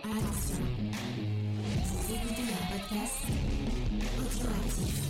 Attention, vous écoutez un podcast audioactif.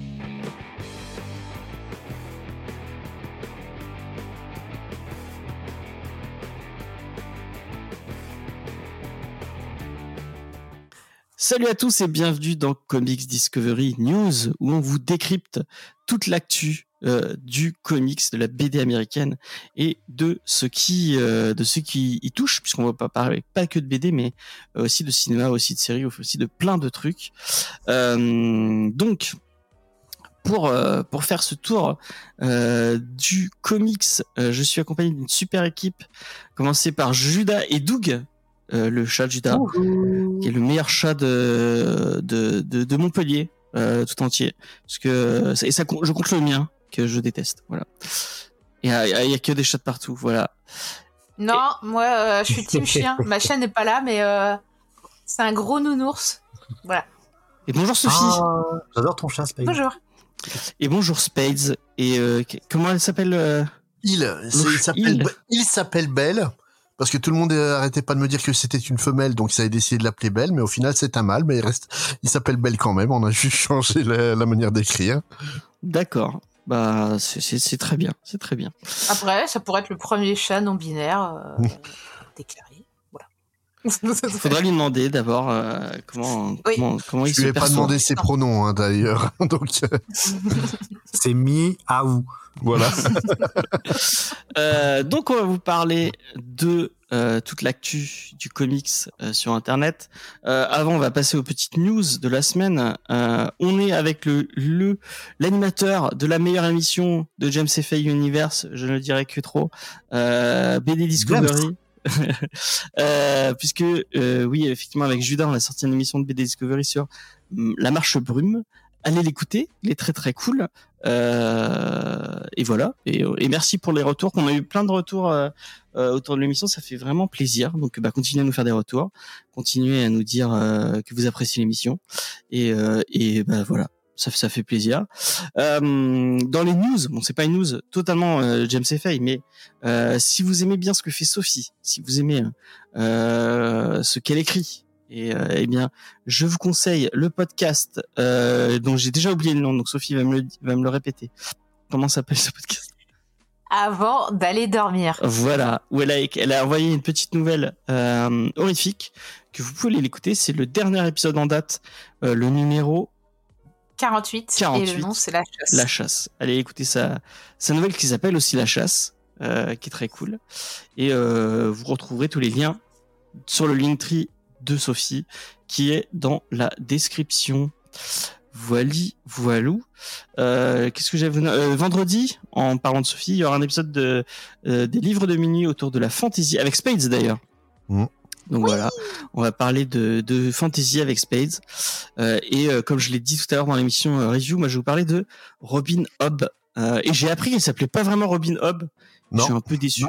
Salut à tous et bienvenue dans Comics Discovery News où on vous décrypte toute l'actu du comics, de la BD américaine et de ce qui y touche, puisqu'on va pas parler pas que de BD mais aussi de cinéma, aussi de séries, aussi de plein de trucs. Donc pour faire ce tour du comics, je suis accompagné d'une super équipe, commencée par Judas et Doug. Le chat de Judas, qui est le meilleur chat de Montpellier tout entier, parce que je compte le mien que je déteste, voilà. Et il y a que des chats de partout, voilà. Non, moi je suis team chien. Ma chienne n'est pas là, mais c'est un gros nounours, voilà. Et bonjour Sophie. J'adore ton chat, Spades. Bonjour. Et bonjour Spades. Et comment elle s'appelle Il s'appelle Belle. Parce que tout le monde arrêtait pas de me dire que c'était une femelle, donc ça a décidé de l'appeler Belle, mais au final c'est un mâle, mais il s'appelle Belle quand même, on a juste changé la manière d'écrire. D'accord, bah c'est très bien, c'est très bien. Après, ça pourrait être le premier chat non binaire déclaré, voilà. Faudra lui demander d'abord comment il se perçoit. Je lui ai pas demandé ses pronoms hein, d'ailleurs, donc c'est miaou. Voilà. Donc on va vous parler de toute l'actu du comics sur internet. Avant on va passer aux petites news de la semaine. On est avec l'animateur de la meilleure émission de James F. Universe, je ne le dirai que trop, BD Discovery. Puisque oui effectivement avec Judas on a sorti une émission de BD Discovery sur la marche brume. Allez l'écouter, il est très très cool. Et voilà. Et merci pour les retours. Qu'on a eu plein de retours autour de l'émission, ça fait vraiment plaisir. Donc continuez à nous faire des retours, continuez à nous dire que vous appréciez l'émission. Et voilà, ça fait plaisir. Dans les news, bon c'est pas une news totalement James F.A. mais si vous aimez bien ce que fait Sophie, si vous aimez ce qu'elle écrit. Et eh bien, je vous conseille le podcast dont j'ai déjà oublié le nom, donc Sophie va me le répéter. Comment s'appelle ce podcast ? Avant d'aller dormir. Voilà, où elle a envoyé une petite nouvelle horrifique que vous pouvez l'écouter. C'est le dernier épisode en date, le numéro 48. Et le nom c'est La Chasse. La Chasse. Allez écouter sa nouvelle qui s'appelle aussi La Chasse, qui est très cool. Et vous retrouverez tous les liens sur le Linktree de Sophie qui est dans la description. Voilou. Qu'est-ce que j'avais vendredi, en parlant de Sophie, il y aura un épisode des livres de minuit autour de la fantasy avec Spades d'ailleurs. Donc voilà, on va parler de fantasy avec Spades et comme je l'ai dit tout à l'heure dans l'émission review, moi je vais vous parler de Robin Hobb et j'ai appris qu'elle s'appelait pas vraiment Robin Hobb. Je suis un peu déçu.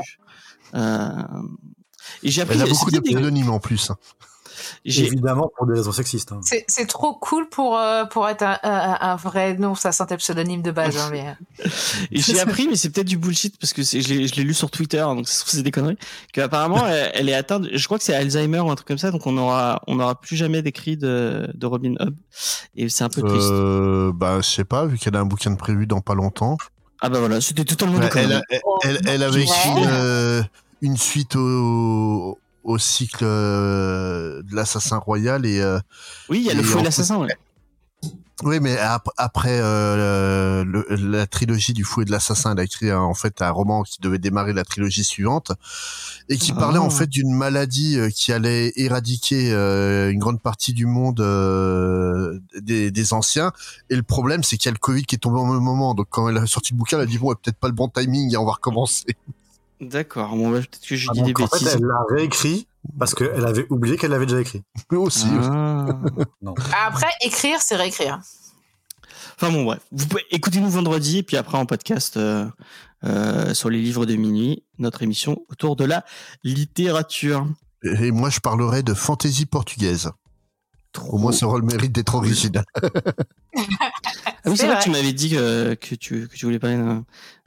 Et j'ai appris elle a beaucoup de pseudonymes en plus. Évidemment pour des raisons sexistes. Hein. C'est trop cool pour être un vrai nom, ça sentait pseudonyme de base. Hein, mais... Et j'ai appris, mais c'est peut-être du bullshit parce que je l'ai lu sur Twitter, donc c'est des conneries. Qu'apparemment elle est atteinte, je crois que c'est Alzheimer ou un truc comme ça, donc on aura plus jamais d'écrit de Robin Hobb. Et c'est un peu triste. Je sais pas, vu qu'elle a un bouquin de prévu dans pas longtemps. Ah bah voilà, c'était totalement des conneries. Elle avait écrit une suite au cycle de l'assassin royal et oui il y a le fou et l'assassin ouais. Oui mais après la trilogie du fou et de l'assassin elle a écrit en fait un roman qui devait démarrer la trilogie suivante et qui parlait en fait d'une maladie qui allait éradiquer une grande partie du monde des anciens et le problème c'est qu'il y a le Covid qui est tombé au même moment donc quand elle a sorti le bouquin elle a dit bon peut-être pas le bon timing et on va recommencer. D'accord, bon, peut-être que je dis des bêtises. En fait, elle l'a réécrit parce qu'elle avait oublié qu'elle l'avait déjà écrit. Aussi. Non. Après, écrire, c'est réécrire. Enfin bon, bref. Vous pouvez écouter-nous vendredi et puis après en podcast sur les livres de minuit, notre émission autour de la littérature. Et moi, je parlerai de fantaisie portugaise. Au moins, ça aura le mérite d'être original. Ah oui, c'est vrai que tu m'avais dit que tu voulais parler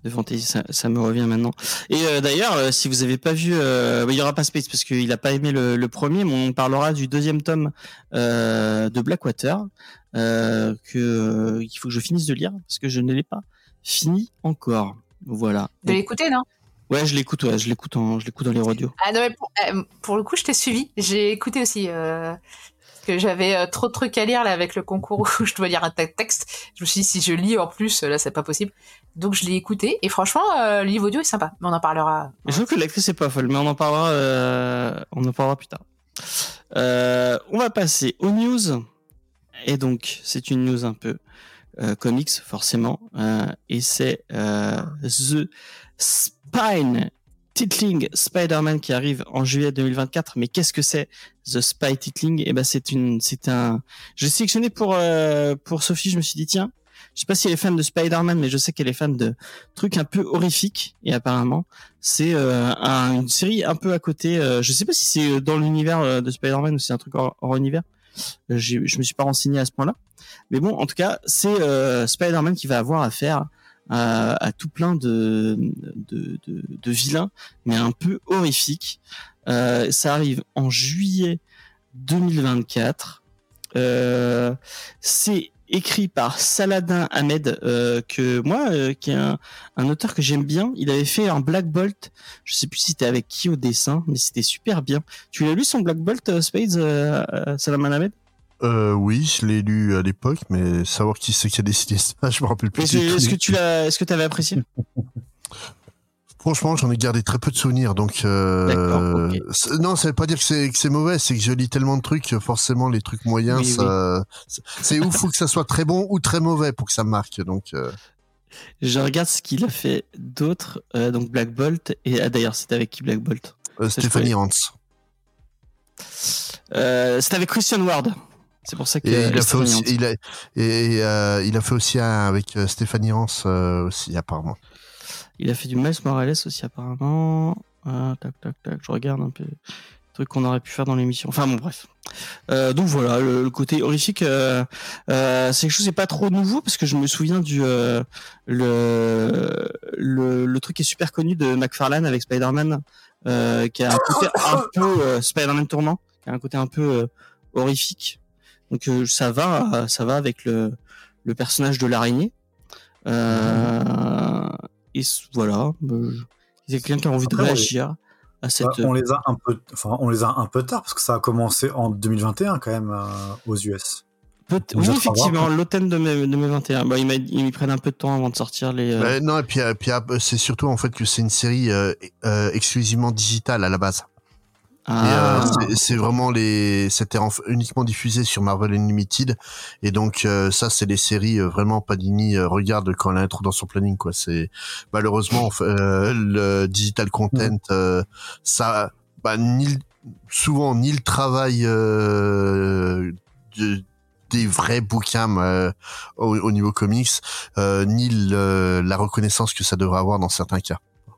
de fantasy, ça me revient maintenant. Et d'ailleurs, si vous avez pas vu, il y aura pas Space parce qu'il a pas aimé le premier, mais on parlera du deuxième tome de Blackwater qu'il faut que je finisse de lire parce que je ne l'ai pas fini encore. Voilà. De l'écouter, non? Ouais, je l'écoute dans les radios. Ah non, mais pour le coup, je t'ai suivi. J'ai écouté aussi. Que j'avais trop de trucs à lire là avec le concours où je dois lire un texte. Je me suis dit si je lis en plus là c'est pas possible. Donc je l'ai écouté et franchement le livre audio est sympa. Mais on en parlera. Je trouve que l'actrice est pas folle, mais on en parlera plus tard. On va passer aux news et donc c'est une news un peu comics forcément et c'est The Spine Titling Spider-Man qui arrive en juillet 2024. Mais qu'est-ce que c'est The Spy Titling? Eh ben c'est un. J'ai sélectionné pour Sophie. Je me suis dit tiens, je sais pas si elle est fan de Spider-Man, mais je sais qu'elle est fan de trucs un peu horrifiques. Et apparemment, c'est une série un peu à côté. Je sais pas si c'est dans l'univers de Spider-Man ou si c'est un truc hors univers. Je me suis pas renseigné à ce point-là. Mais bon, en tout cas, c'est Spider-Man qui va avoir affaire à tout plein de vilains, mais un peu horrifiques. Ça arrive en juillet 2024. C'est écrit par Saladin Ahmed, que moi, qui est un auteur que j'aime bien. Il avait fait un Black Bolt. Je sais plus si c'était avec qui au dessin, mais c'était super bien. Tu l'as lu son Black Bolt, Spades, Saladin Ahmed? Oui, je l'ai lu à l'époque, mais savoir qui c'est qui a décidé ça, je me rappelle plus. Est-ce que tu avais apprécié? Franchement, j'en ai gardé très peu de souvenirs, donc D'accord, okay. Non, ça veut pas dire que c'est mauvais, c'est que je lis tellement de trucs, forcément les trucs moyens, oui. C'est ouf, faut que ça soit très bon ou très mauvais pour que ça marque, donc. Je regarde ce qu'il a fait d'autre, donc Black Bolt, et d'ailleurs c'était avec qui Black Bolt? Stephanie Hans. C'était avec Christian Ward. C'est pour ça que il a fait aussi un avec Stéphanie Hans aussi apparemment. Il a fait du Miles Morales aussi apparemment. Tac. Je regarde un peu les trucs qu'on aurait pu faire dans l'émission. Enfin bon bref. Donc voilà, le côté horrifique, c'est quelque chose qui est pas trop nouveau parce que je me souviens du le truc qui est super connu de McFarlane avec Spider-Man, qui a un côté un peu Spider-Man tournant, qui a un côté un peu horrifique. Donc ça va avec le personnage de l'araignée. Et voilà, il y a quelqu'un qui a envie de réagir à cette. On les a un peu tard parce que ça a commencé en 2021 quand même aux US. Oui, effectivement, l'automne de 2021. Bah, ils prennent un peu de temps avant de sortir les. Non, et puis c'est surtout en fait que c'est une série exclusivement digitale à la base. Et c'est vraiment c'était uniquement diffusé sur Marvel Unlimited, et donc ça c'est les séries vraiment Panini regarde quand elle a un trou dans son planning, quoi. C'est malheureusement le digital content, ça souvent ni le travail des vrais bouquins au niveau comics, ni la reconnaissance que ça devrait avoir dans certains cas.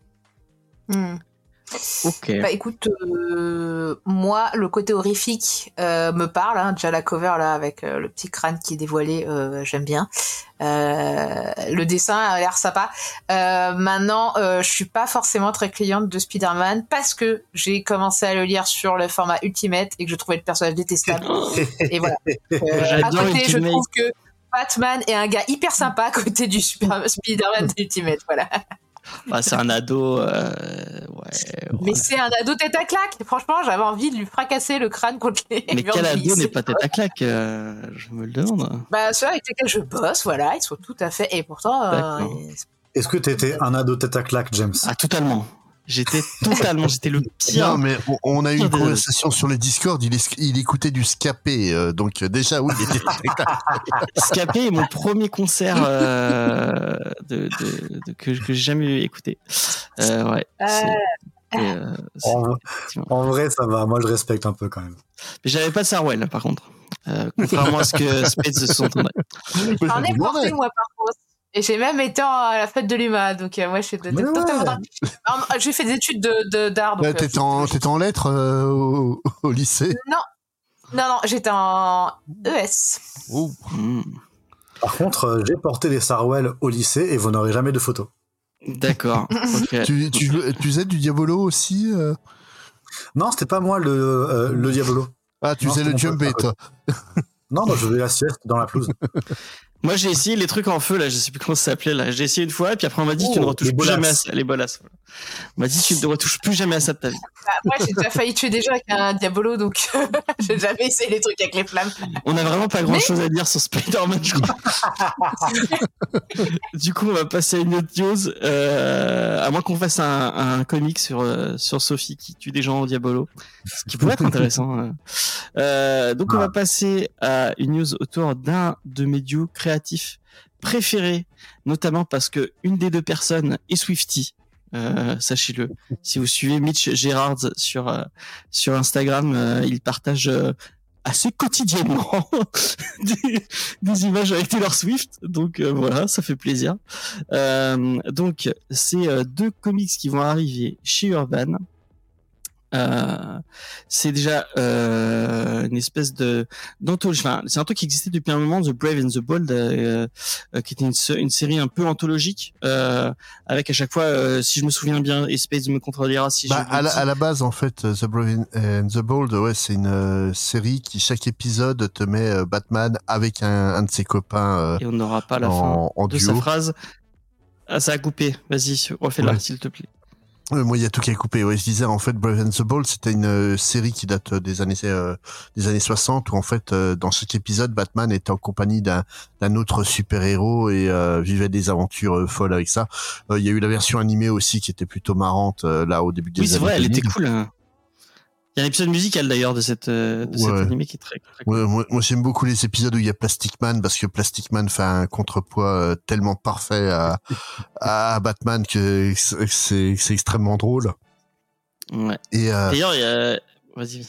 Okay. Bah écoute, moi le côté horrifique me parle, hein. Déjà la cover là avec le petit crâne qui est dévoilé, j'aime bien. Le dessin a l'air sympa. Maintenant, je suis pas forcément très cliente de Spider-Man parce que j'ai commencé à le lire sur le format Ultimate et que je trouvais le personnage détestable. Et voilà. À côté, je trouve que Batman est un gars hyper sympa à côté du Spider-Man Ultimate. Voilà. Bah, c'est un ado, ouais. Mais c'est un ado tête à claque. Franchement, j'avais envie de lui fracasser le crâne contre les. Mais quel ado n'est pas tête à claque, je me le demande. Bah, ceux avec lesquels je bosse, voilà, ils sont tout à fait. Et pourtant. Est-ce que t'étais un ado tête à claque, James? Ah, totalement. J'étais le pire. Non, mais on a eu une conversation sur le Discord, il écoutait du Scapé, donc déjà, oui, il était Scapé est mon premier concert que j'ai jamais écouté. Ouais. En vrai, ça va. Moi, je respecte un peu quand même. Mais j'avais pas de Sarwell, par contre. Contrairement à ce que Spades se sont entendus. J'en ai porté, moi, par contre. Et j'ai même été à la fête de l'UMA, donc moi je suis totalement. J'ai fait des études d'art. Donc, t'étais en lettres au lycée? Non, j'étais en ES. Par contre, j'ai porté des Sarwell au lycée et vous n'aurez jamais de photos. D'accord. Ok. Tu faisais du Diabolo aussi Non, c'était pas moi le Diabolo. Ah, tu Non, faisais c'était le mon jumbé, pote. toi. Non, moi je faisais la sieste dans la pelouse. Moi, j'ai essayé les trucs en feu, là, je sais plus comment ça s'appelait, là. J'ai essayé une fois, et puis après, on m'a dit, tu ne retouches les plus jamais à bolasses. ça. Les bolasses. Voilà. On m'a dit, tu ne retouches plus jamais à ça de ta vie. Bah, moi, j'ai déjà failli tuer des gens avec un Diabolo, donc j'ai jamais essayé les trucs avec les flammes. On n'a vraiment pas grand chose à dire sur Spider-Man, je crois. Du coup, on va passer à une autre news. À moins qu'on fasse un comic sur Sophie qui tue des gens au Diabolo. Ce qui pourrait être intéressant. Donc, on va passer à une news autour d'un de mes duos créatifs préférés, notamment parce que une des deux personnes est Swiftie. Sachez-le. Si vous suivez Mitch Gerards sur Instagram, il partage assez quotidiennement des images avec Taylor Swift. Donc voilà, ça fait plaisir. Donc c'est deux comics qui vont arriver chez Urban. C'est déjà une espèce d'anthologie. Enfin, c'est un truc qui existait depuis un moment, The Brave and the Bold, qui était une série un peu anthologique, avec à chaque fois, si je me souviens bien, et Space me contredira si à la base, en fait, The Brave and the Bold, ouais, c'est une série qui, chaque épisode, te met Batman avec un de ses copains et on n'aura pas la en fin de duo. sa phrase. Ah, ça a coupé. Vas-y, refais-la, s'il te plaît. Moi, il y a tout qui est coupé. Ouais, je disais, en fait, Brave and the Bold, c'était une série qui date des années 60, où en fait, dans chaque épisode, Batman était en compagnie d'un autre super-héros et vivait des aventures folles avec ça. Il y a eu la version animée aussi qui était plutôt marrante là au début des années 2000. Oui, c'est vrai, elle était cool. Hein. Il y a un épisode musical d'ailleurs de cet animé qui est très cool. Ouais, moi j'aime beaucoup les épisodes où il y a Plastic Man, parce que Plastic Man fait un contrepoids tellement parfait à Batman que c'est extrêmement drôle. Ouais. Et d'ailleurs, il y a... Vas-y.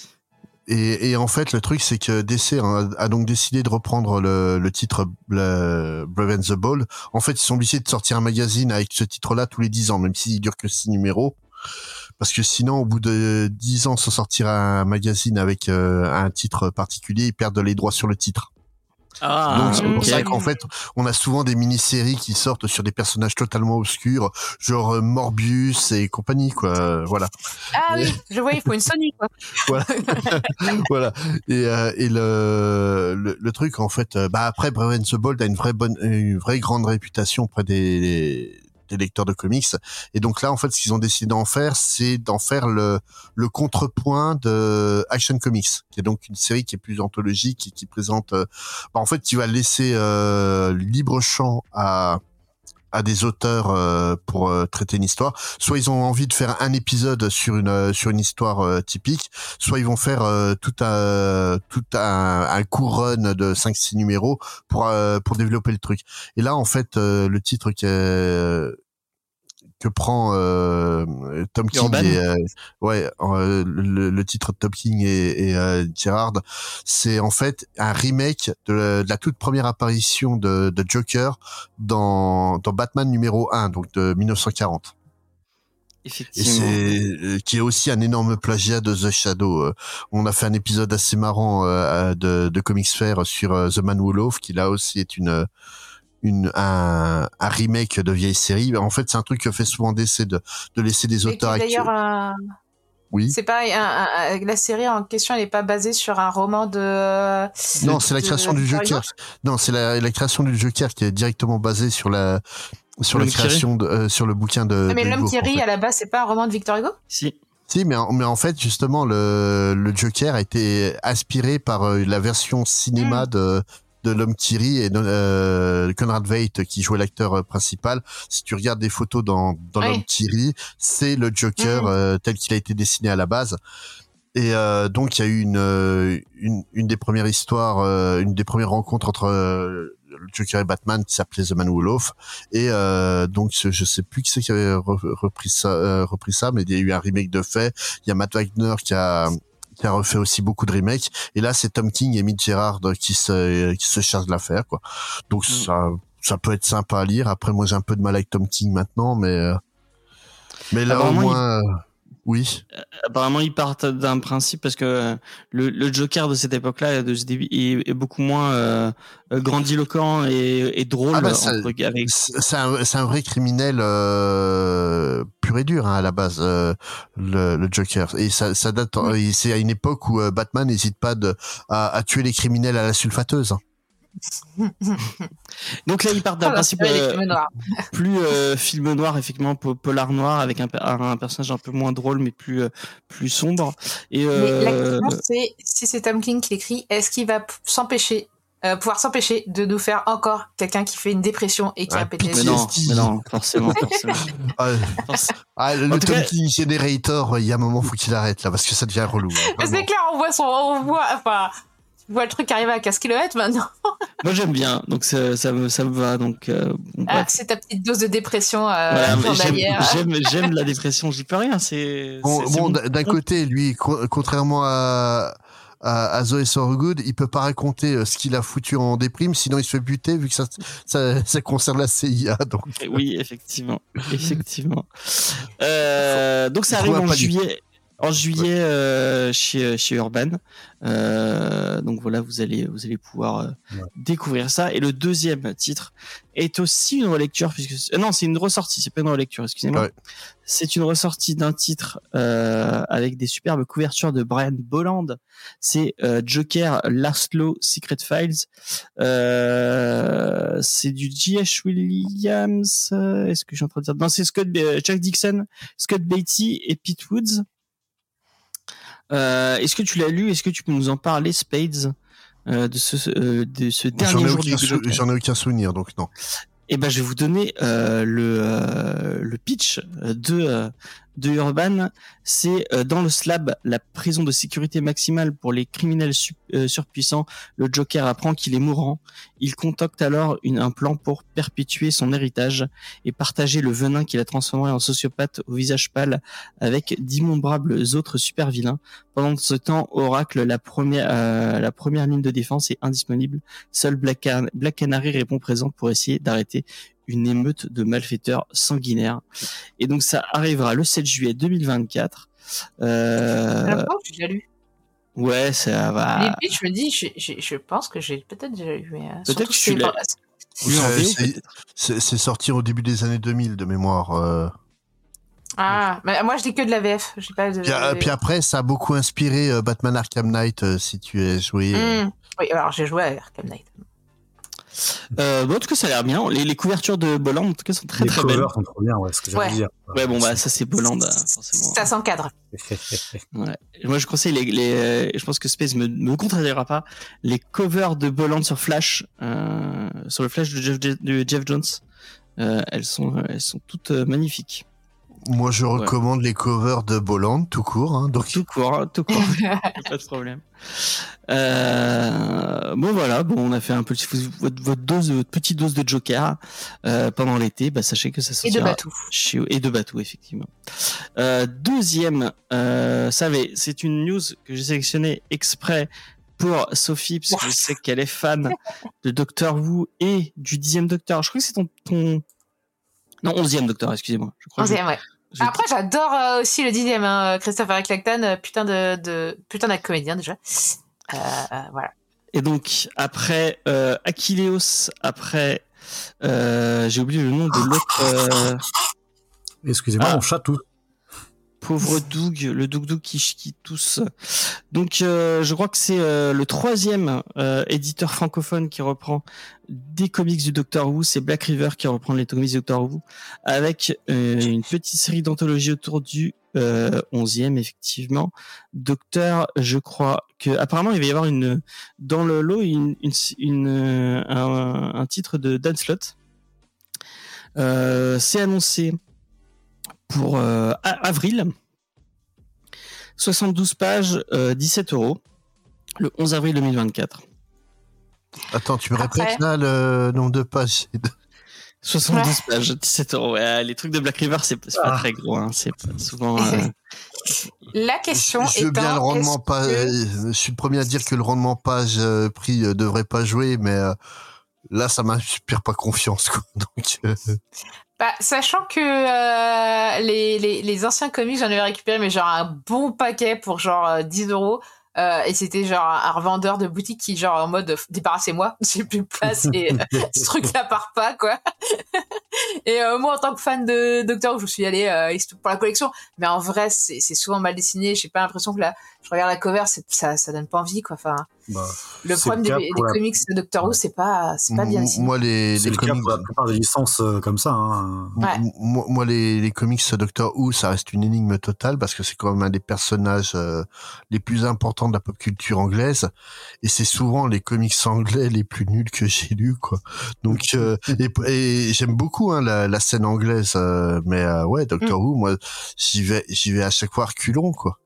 Et en fait, le truc, c'est que DC a donc décidé de reprendre le titre Brave and the Bold. En fait, ils sont obligés de sortir un magazine avec ce titre-là tous les 10 ans, même s'il dure que 6 numéros. Parce que sinon, au bout de 10 ans, sans sortir un magazine avec un titre particulier, ils perdent les droits sur le titre. Donc c'est pour ça qu'en fait, on a souvent des mini-séries qui sortent sur des personnages totalement obscurs, genre Morbius et compagnie, quoi. Voilà. Ah oui, je vois, il faut une Sony, quoi. Voilà. Voilà. Et le truc, en fait, après, Brave and the Bold a une vraie grande réputation auprès des lecteurs de comics. Et donc là, en fait, ce qu'ils ont décidé d'en faire, c'est d'en faire le contrepoint de Action Comics, qui est donc une série qui est plus anthologique et qui présente, en fait, qui va laisser libre champ à des auteurs pour traiter une histoire. Soit ils ont envie de faire un épisode sur une histoire typique, soit ils vont faire tout un court run de 5-6 numéros pour développer le truc. Et là, en fait, le titre que prend Tom King le titre de Tom King et Gerard, c'est en fait un remake de la toute première apparition de Joker dans Batman numéro 1, donc de 1940. Effectivement. Et qui est aussi un énorme plagiat de The Shadow. On a fait un épisode assez marrant de Comics Fair sur The Man Who Loaf, qui là aussi est un remake de vieille série. En fait, c'est un truc que fait souvent DC de laisser des auteurs actuels. Oui. C'est pas la série en question, elle est pas basée sur un roman de. Non, c'est la création du Joker. Non, c'est la création du Joker qui est directement basée sur la création sur le bouquin de. Mais de L'homme Hugo, qui rit, en fait. à la base, c'est pas un roman de Victor Hugo? Si, mais en fait, justement, le Joker a été inspiré par la version cinéma de L'homme qui rit et Conrad Veidt qui jouait l'acteur principal. Si tu regardes des photos dans L'homme qui rit, c'est le Joker tel qu'il a été dessiné à la base. Et donc il y a eu une des premières histoires, une des premières rencontres entre le Joker et Batman qui s'appelait The Man Who Loaf. Et donc je sais plus qui c'est qui avait repris ça, mais il y a eu un remake de fait. Il y a Matt Wagner qui a refait aussi beaucoup de remakes. Et là, c'est Tom King et Mitch Gerard qui se chargent de l'affaire, quoi. Donc ça peut être sympa à lire. Après, moi, j'ai un peu de mal avec Tom King maintenant, mais là au moins. Oui. Apparemment, ils partent d'un principe parce que le Joker de cette époque-là, de ce début, est beaucoup moins grandiloquent et drôle. Ah bah, avec... c'est un vrai criminel pur et dur, hein, à la base, le Joker. Et ça date. C'est à une époque où Batman n'hésite pas à tuer les criminels à la sulfateuse. Donc là, ils partent d'un principe plus film noir, effectivement, polar noir, avec un personnage un peu moins drôle, mais plus sombre. Et mais la question, c'est, si c'est Tom King qui l'écrit, est-ce qu'il va pouvoir s'empêcher de nous faire encore quelqu'un qui fait une dépression et qui a pété mais non, forcément. Le Tom King Generator, il y a un moment, faut qu'il arrête là, parce que ça devient relou. C'est clair, on voit le truc arriver à 15 km maintenant. Moi j'aime bien, donc ça me va. Donc c'est ta petite dose de dépression. J'aime la dépression, j'y peux rien. D'un côté, lui, contrairement à Zoé Sorgood, il peut pas raconter ce qu'il a foutu en déprime, sinon il se fait buter vu que ça concerne la CIA. Donc. Oui, effectivement. Donc ça arrive en juillet. En juillet, chez Urban. Donc voilà, vous allez pouvoir découvrir ça. Et le deuxième titre est aussi une relecture, non, c'est une ressortie, c'est pas une relecture, excusez-moi. Ouais. C'est une ressortie d'un titre avec des superbes couvertures de Brian Bolland. C'est Joker Laszlo Secret Files. C'est du J.H. Williams. Est-ce que je suis en train de dire? Non, c'est Chuck Dixon, Scott Beatty et Pete Woods. Est-ce que tu l'as lu? Est-ce que tu peux nous en parler, Spades, de ce dernier jour du Joker? J'en ai aucun souvenir, donc non. Eh ben, je vais vous donner le pitch de Urban. C'est dans le Slab, la prison de sécurité maximale pour les criminels surpuissants. Le Joker apprend qu'il est mourant. Il concocte alors un plan pour perpétuer son héritage et partager le venin qu'il a transformé en sociopathe au visage pâle avec d'innombrables autres super vilains. Pendant ce temps, Oracle, la première ligne de défense, est indisponible. Seul Black Canary répond présent pour essayer d'arrêter une émeute de malfaiteurs sanguinaires. Et donc ça arrivera le 7 juillet 2024. J'ai déjà lu. Ouais, ça va. Les pitchs, je me dis, je pense que j'ai peut-être déjà lu. Mais peut-être que je suis là. C'est sorti au début des années 2000 de mémoire. Mais moi je dis que de la VF. J'ai pas de... Puis après, ça a beaucoup inspiré Batman Arkham Knight, si tu as joué. Oui, alors j'ai joué à Arkham Knight. En tout cas, ça a l'air bien. Les couvertures de Bolland, en tout cas, sont très très belles. Les covers sont trop bien, ouais, ce que j'allais dire. Ouais, bon, bah, ça, c'est Bolland, forcément. Ça s'encadre. Ouais. Moi, je conseille je pense que Space me contrediira pas, les covers de Bolland sur Flash, sur le Flash de Jeff Jones. Elles sont toutes magnifiques. Moi, je recommande les covers de Bolland, tout court. Hein, donc... Tout court. Pas de problème. Bon, voilà. Bon, on a fait un peu votre petite dose de Joker pendant l'été. Bah, sachez que ça sortira. Et de Batou, effectivement. Deuxième, c'est une news que j'ai sélectionnée exprès pour Sophie, parce que je sais qu'elle est fan de Doctor Who et du 10e Docteur. Je crois que c'est ton... Non, 11e Docteur, excusez-moi. 11e, ouais. Après, j'adore aussi le 10e, Christopher Eccleston, putain d'acteur comédien déjà. Voilà. Et donc, après Achilleos, après... j'ai oublié le nom de l'autre... Excusez-moi, mon chat tout. Pauvre Doug, le Doug qui tousse. Donc, je crois que c'est le 3e éditeur francophone qui reprend des comics du Doctor Who. C'est Black River qui reprend les comics du Doctor Who avec une petite série d'anthologies autour du 11e, effectivement. Docteur, je crois que apparemment il va y avoir dans le lot un titre de Dan Slott. C'est annoncé pour avril, 72 pages, 17 €, le 11 avril 2024. Attends, tu me répètes là le nombre de pages? 72 pages, 17 €. Ouais, les trucs de Black River, c'est pas très gros, hein. C'est souvent. La question est. Je veux bien le rendement je suis le premier à dire que le rendement page prix devrait pas jouer, mais là, ça m'inspire pas confiance, quoi. Donc. Bah, sachant que les anciens comics, j'en avais récupéré, mais genre un bon paquet pour genre 10 €. Et c'était genre un revendeur de boutique qui genre en mode débarrassez-moi, j'ai plus de place et ce truc-là part pas quoi. Et moi en tant que fan de Doctor Who, je suis allée pour la collection, mais en vrai c'est souvent mal dessiné. J'ai pas l'impression que je regarde la cover, ça donne pas envie quoi. Enfin, le problème des comics de Doctor Who, c'est pas bien dessiné. Moi les comics, pour la plupart des licences comme ça. Hein. Ouais. Moi les comics Doctor Who, ça reste une énigme totale parce que c'est quand même un des personnages les plus importants de la pop culture anglaise et c'est souvent les comics anglais les plus nuls que j'ai lus quoi. Donc et j'aime beaucoup la scène anglaise mais ouais Doctor Who, moi j'y vais à chaque fois reculons quoi.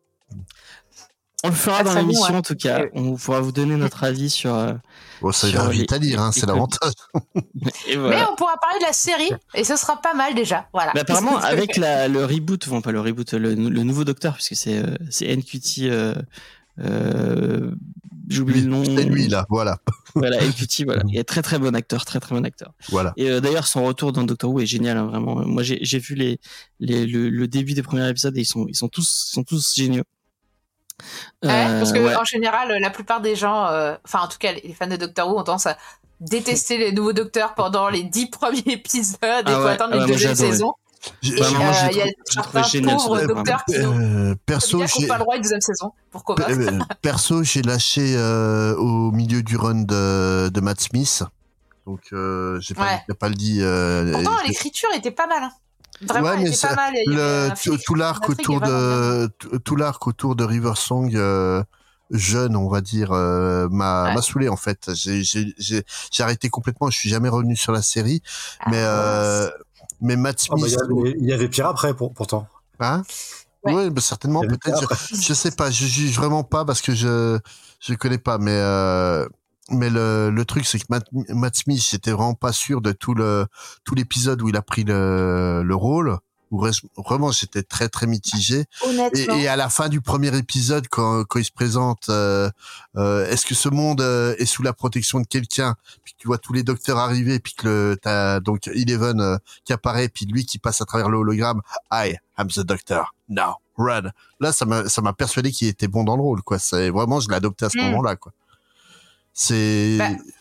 On le fera dans l'émission en tout cas. On pourra vous donner notre avis sur. Ça ira vite à lire, c'est l'avantage. Et voilà. Mais on pourra parler de la série et ce sera pas mal déjà. Voilà. Mais apparemment avec le reboot, enfin pas le reboot, le nouveau Docteur puisque c'est NQT. J'oublie le nom. C'est lui là, voilà. Voilà, NQT, voilà. Il est très bon acteur, très bon acteur. Voilà. Et d'ailleurs son retour dans Doctor Who est génial, hein, vraiment. Moi j'ai vu le début des premiers épisodes et ils sont tous géniaux. Parce que en général, la plupart des gens, enfin en tout cas les fans de Doctor Who ont tendance à détester les nouveaux docteurs pendant les 10 premiers épisodes et faut attendre les deuxièmes saisons. Il y a certains pauvres docteurs qui n'ont pas le droit à une deuxième saison pour combattre. Perso, j'ai lâché au milieu du run de Matt Smith, donc j'ai pas le dit. Pourtant l'écriture était pas mal. Hein. Vraiment, mais était pas mal. Tout l'arc autour de River Song jeune, on va dire, m'a saoulé en fait. J'ai arrêté complètement. Je suis jamais revenu sur la série, mais Matt Smith. Il y avait pire après pourtant. Hein? Ouais. Oui, bah, certainement, peut-être. Je sais pas. Je juge vraiment pas parce que je connais pas, mais le truc, c'est que Matt Smith, j'étais vraiment pas sûr de tout l'épisode où il a pris le rôle. Où vraiment, j'étais très, très mitigé. Et à la fin du premier épisode, quand il se présente, est-ce que ce monde est sous la protection de quelqu'un? Puis tu vois tous les docteurs arriver, puis que t'as donc Eleven qui apparaît, puis lui qui passe à travers le hologramme. I am the doctor. Now, run. Là, ça m'a persuadé qu'il était bon dans le rôle, quoi. C'est vraiment, je l'ai adopté à ce moment-là, quoi. C'est.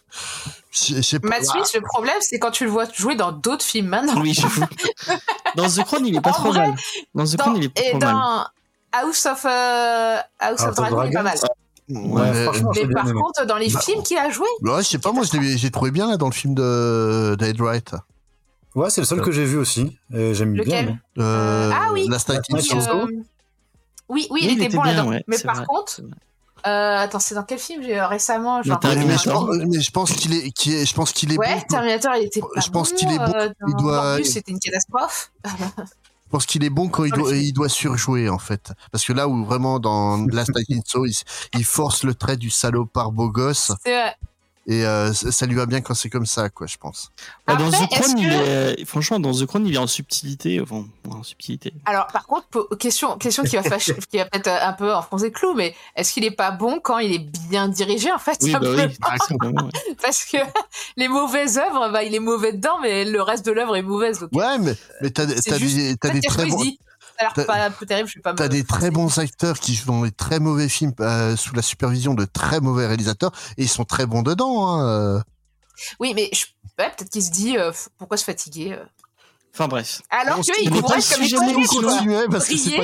Matt Smith, le problème, c'est quand tu le vois jouer dans d'autres films maintenant. Oui, j'avoue. Dans The Crown, il est pas trop mal. Dans The Crown, il est pas trop mal. Dans House of Dragon, il est pas mal. Ouais, franchement, mais par contre, dans les films qu'il a joué. Ouais, je sais pas, moi, j'ai trouvé bien là dans le film de Ed Wright. Ouais, c'est le seul que j'ai vu aussi. J'aime bien. Ah oui. Last Night in Soho. Oui, il était bon bien, là-dedans. ouais, mais par contre. Attends, c'est dans quel film récemment genre mais je pense qu'il est ouais, bon. Terminator, il était pas je pense qu'il est bon. Il doit. C'était une catastrophe. Je pense qu'il est bon quand il doit surjouer en fait, parce que là où vraiment dans Last Night in Soho, il force le trait du salopard beau gosse. C'est vrai. Et ça lui va bien quand c'est comme ça, quoi, je pense. Après, dans The Crown, franchement, dans The Crown, il est en subtilité. Enfin, en subtilité. Alors, par contre, question qui va fâcher, qui va peut-être un peu enfoncer clou, mais est-ce qu'il est pas bon quand il est bien dirigé, en fait? Oui, oui. Parce que les mauvaises œuvres, il est mauvais dedans, mais le reste de l'œuvre est mauvaise. Donc ouais, mais t'as des très bons. Pas un peu terrible, je suis pas. T'as des très bons acteurs qui jouent dans des très mauvais films sous la supervision de très mauvais réalisateurs et ils sont très bons dedans. Hein. Oui, mais peut-être qu'il se dit pourquoi se fatiguer. Enfin bref. Alors qu'il pourrait comme il continuer parce que c'est pas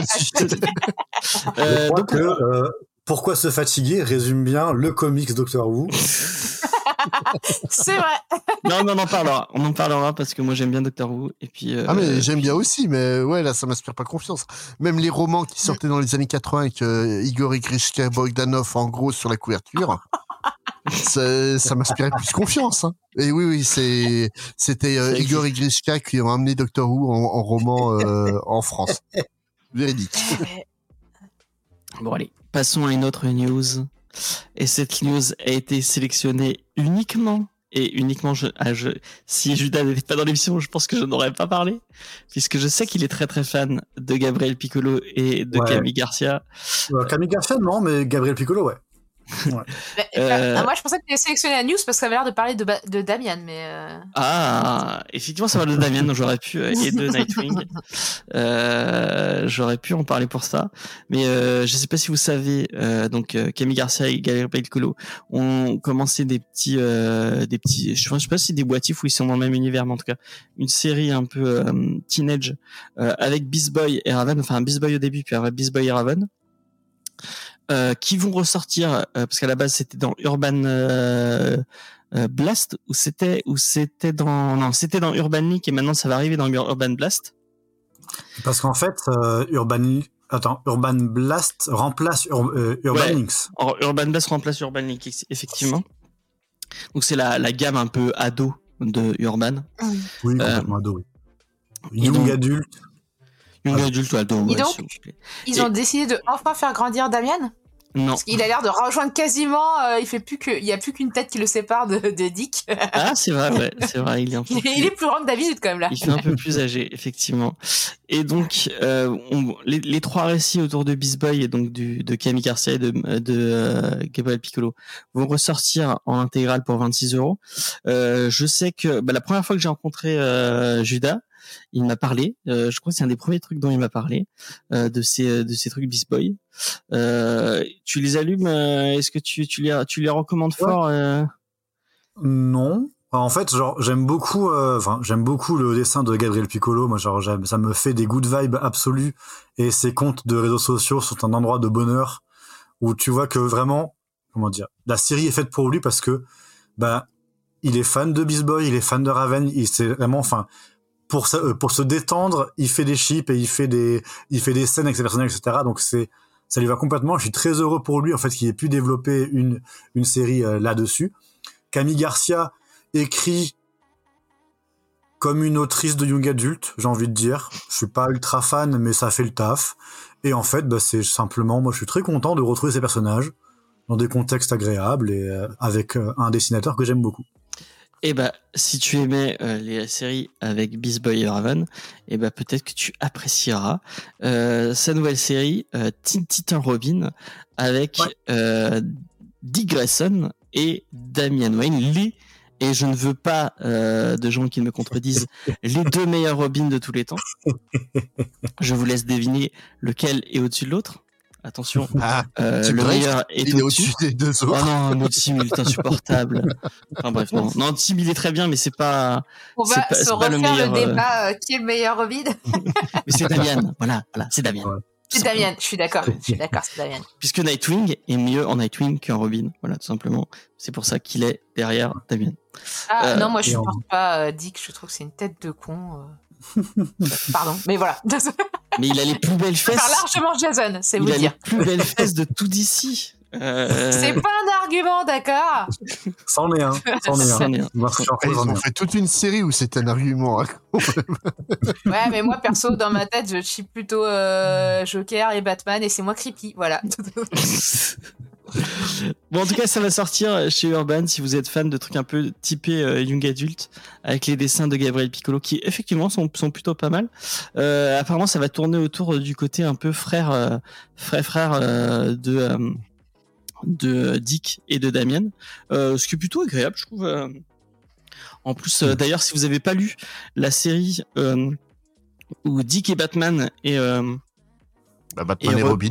le sujet. Pourquoi se fatiguer résume bien le comics Doctor Who. C'est vrai. Non, on en parlera parce que moi j'aime bien Doctor Who et puis. Mais j'aime bien aussi, mais ouais là ça m'inspire pas confiance. Même les romans qui sortaient dans les années 80 avec Igor Grishka Bogdanov en gros sur la couverture, ça m'inspirait plus confiance. Hein. Et oui, c'était Igor Grishka qui a amené Doctor Who en roman en France. Véridique. Bon allez, passons à une autre news. Et cette news a été sélectionnée uniquement, si Judas n'était pas dans l'émission, je pense que je n'aurais pas parlé, puisque je sais qu'il est très très fan de Gabriel Piccolo et de Camille Garcia. Camille Garcia, non, mais Gabriel Piccolo, ouais. Moi, je pensais que tu avais sélectionné la news parce que ça avait l'air de parler de Damian, mais. Ah, effectivement, ça va de Damian, donc j'aurais pu et de Nightwing. J'aurais pu en parler pour ça, mais je sais pas si vous savez, donc Camille Garcia et Gabriel Piccolo ont commencé des petits, je sais pas si des boîtifs ou ils sont dans le même univers, mais en tout cas une série un peu teenage avec Beast Boy et Raven, enfin Beast Boy au début, puis après Beast Boy et Raven. Qui vont ressortir parce qu'à la base c'était dans Urban Blast ou c'était dans Urban League et maintenant ça va arriver dans Urban Blast. Parce qu'en fait Urban Blast remplace Urban Links. Urban Blast remplace Urban League effectivement. Donc c'est la gamme un peu ado de Urban. Oui, complètement ado. Oui. Young adulte. Young adulte ou ado. Et donc, ils ont décidé de enfin faire grandir Damian. Non. Il a l'air de rejoindre quasiment. Il y a plus qu'une tête qui le sépare de Dick. Ah, c'est vrai, ouais, c'est vrai. Il est plus grand que d'habitude quand même là. Il fait un peu plus âgé, effectivement. Et donc, les trois récits autour de Beast Boy et donc de Camille Garcia et de Gabriel Piccolo vont ressortir en intégrale pour 26€. Je sais que la première fois que j'ai rencontré Judas, il m'a parlé, je crois que c'est un des premiers trucs dont il m'a parlé, de ces trucs Beast Boy. Tu les allumes, est-ce que tu les recommandes fort Non. En fait, genre, j'aime beaucoup le dessin de Gabriel Piccolo. Moi, genre, ça me fait des good vibes absolues. Et ses comptes de réseaux sociaux sont un endroit de bonheur où tu vois que vraiment, comment dire, la série est faite pour lui parce que, il est fan de Beast Boy, il est fan de Raven, il s'est vraiment, pour se détendre, il fait des chips et il fait des scènes avec ses personnages, etc. Donc ça lui va complètement. Je suis très heureux pour lui, en fait, qu'il ait pu développer une série là-dessus. Camille Garcia écrit comme une autrice de young adulte, j'ai envie de dire. Je suis pas ultra fan, mais ça fait le taf. Et en fait, c'est simplement, moi, je suis très content de retrouver ces personnages dans des contextes agréables et avec un dessinateur que j'aime beaucoup. Et si tu aimais les séries avec Beast Boy et Raven, peut-être que tu apprécieras sa nouvelle série Teen Titan Robin avec Dick Grayson et Damian Wayne, et je ne veux pas de gens qui me contredisent, les deux meilleurs Robins de tous les temps. Je vous laisse deviner lequel est au-dessus de l'autre. Attention, le meilleur est au-dessus des deux autres. Oh non, notre team il est insupportable. Enfin bref, non, notre team il est très bien, mais c'est pas. On va se refaire le meilleur, débat qui est le meilleur Robin. Mais c'est Damian, voilà, c'est Damian. Ouais. C'est Damian, je suis d'accord, c'est Damian. Puisque Nightwing est mieux en Nightwing qu'en Robin, voilà, tout simplement. C'est pour ça qu'il est derrière Damian. Non, moi je supporte pas Dick, je trouve que c'est une tête de con. Pardon, mais voilà. Mais il a les plus belles fesses. Enfin, largement Jason, c'est vous dire. Il a les plus belles fesses de tout d'ici. C'est pas un argument, d'accord. C'en est un. Ils ont fait toute une série où c'est un argument. Ouais, mais moi, perso, dans ma tête, je chip plutôt Joker et Batman et c'est moins creepy, voilà. Bon, en tout cas, ça va sortir chez Urban si vous êtes fan de trucs un peu typés young adult avec les dessins de Gabriel Piccolo qui effectivement sont plutôt pas mal. Apparemment, ça va tourner autour du côté un peu frère de Dick et de Damian, ce qui est plutôt agréable, je trouve. En plus, d'ailleurs, si vous avez pas lu la série où Dick et Batman et Batman et Robin,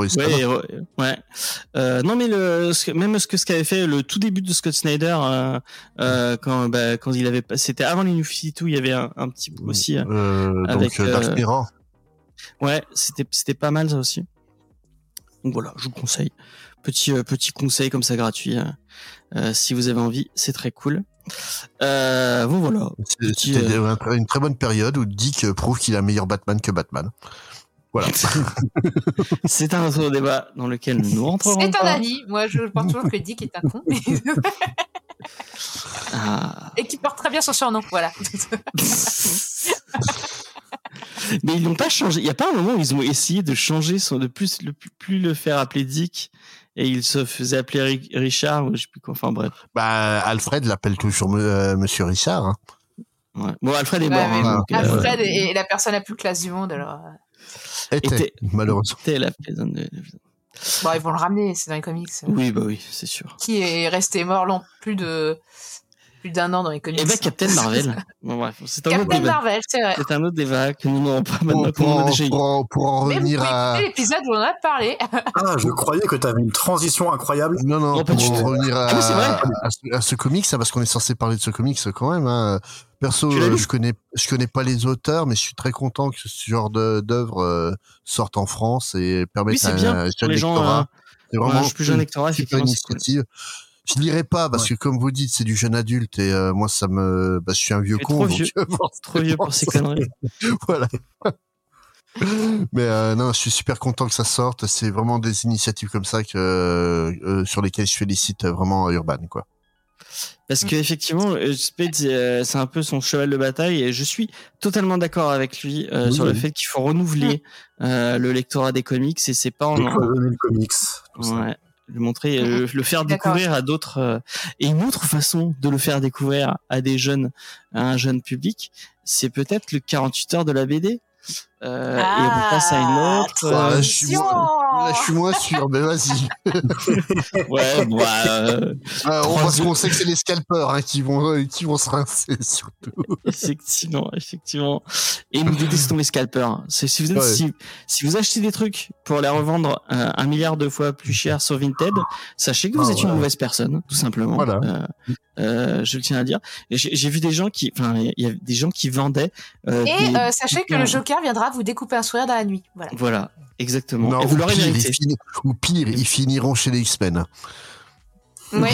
non mais ce qu'avait fait le tout début de Scott Snyder quand il avait, c'était avant les New 52, il y avait un petit bout aussi avec Dark Mirror. Ouais, c'était pas mal ça aussi. Donc voilà, je vous conseille. Petit conseil comme ça gratuit. Si vous avez envie, c'est très cool. Bon voilà. C'était une très bonne période où Dick prouve qu'il a meilleur Batman que Batman. Voilà. C'est un autre débat dans lequel nous rentrerons pas. C'est un avis. Moi, je pense toujours que Dick est un con. Et qui porte très bien son surnom. Voilà. Mais ils n'ont pas changé. Il n'y a pas un moment où ils ont essayé de changer de plus le faire appeler Dick et il se faisait appeler Richard ou je sais plus quoi. Enfin bref. Alfred l'appelle toujours Monsieur Richard. Hein. Ouais. Bon, Alfred est mort. Alfred est la personne la plus classe du monde alors. Était malheureusement. Était la personne de... Bon, ils vont le ramener, c'est dans les comics. Oui, bah oui, c'est sûr. Qui est resté mort plus d'un an dans les comics. Et bah Captain Marvel. Bon, bref, c'est un autre Captain débat. Marvel, c'est vrai. C'est un autre débat que nous n'aurons pas Pour, maintenant. qu'on a pour, déjà eu. pour en Mais vous revenir pouvez à... écouter l'épisode où on en a parlé. Ah, je croyais que t'avais une transition incroyable. Non, Non, pas pour du en tout. revenir Ah oui, c'est vrai. à ce comics, ça, parce qu'on est censé parler de ce comics quand même. Hein. Perso, Tu l'as lu ? je connais pas les auteurs, mais je suis très content que ce genre d'œuvre sorte en France et permette Oui, c'est bien un pour jeune les gens. lectorat. C'est vraiment Plus jeune lectorat, super effectivement, c'est cool. initiative. Je lirai pas parce que comme vous dites, c'est du jeune adulte et moi ça me, je suis un vieux Tu es con. trop donc, vieux. Trop vieux pour ces conneries. Voilà. Mais non, je suis super content que ça sorte. C'est vraiment des initiatives comme ça que sur lesquelles je félicite vraiment Urban, quoi. Parce que effectivement, Spade, c'est un peu son cheval de bataille, et je suis totalement d'accord avec lui sur le fait qu'il faut renouveler le lectorat des comics, et c'est pas en Décloisonner le comics. Tout ça. ouais, le montrer, le faire D'accord. découvrir à d'autres. Et une autre façon de le faire découvrir à des jeunes, à un jeune public, c'est peut-être le 48 heures de la BD. Et on passe à une autre. Là, je suis moins sûr, mais vas-y. Ouais, bon, parce qu'on sait que c'est les scalpers qui vont se rincer surtout. effectivement. Et nous détestons les scalpers. Si vous achetez des trucs pour les revendre 1 milliard de fois plus cher sur Vinted, sachez que vous êtes une mauvaise personne, tout simplement. Voilà. Je le tiens à dire. Et j'ai vu des gens il y a des gens qui vendaient. Sachez que le Joker viendra vous découper un sourire dans la nuit. Voilà, exactement. Non, et vous l'aurez mérité. Ou pire, ils finiront chez les X-Men. Ouais.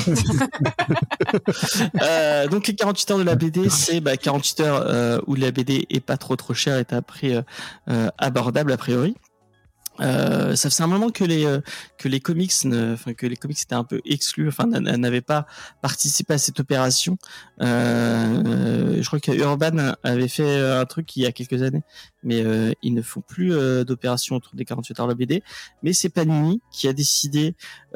Donc les 48 heures de la BD, c'est 48 heures où la BD est pas trop chère et à prix abordable a priori. Ça faisait un moment que les comics étaient un peu exclus, n'avaient pas participé à cette opération. Je crois que Urban avait fait un truc il y a quelques années, mais ils ne font plus d'opération autour des 48 heures de la BD. Mais c'est Panini qui a décidé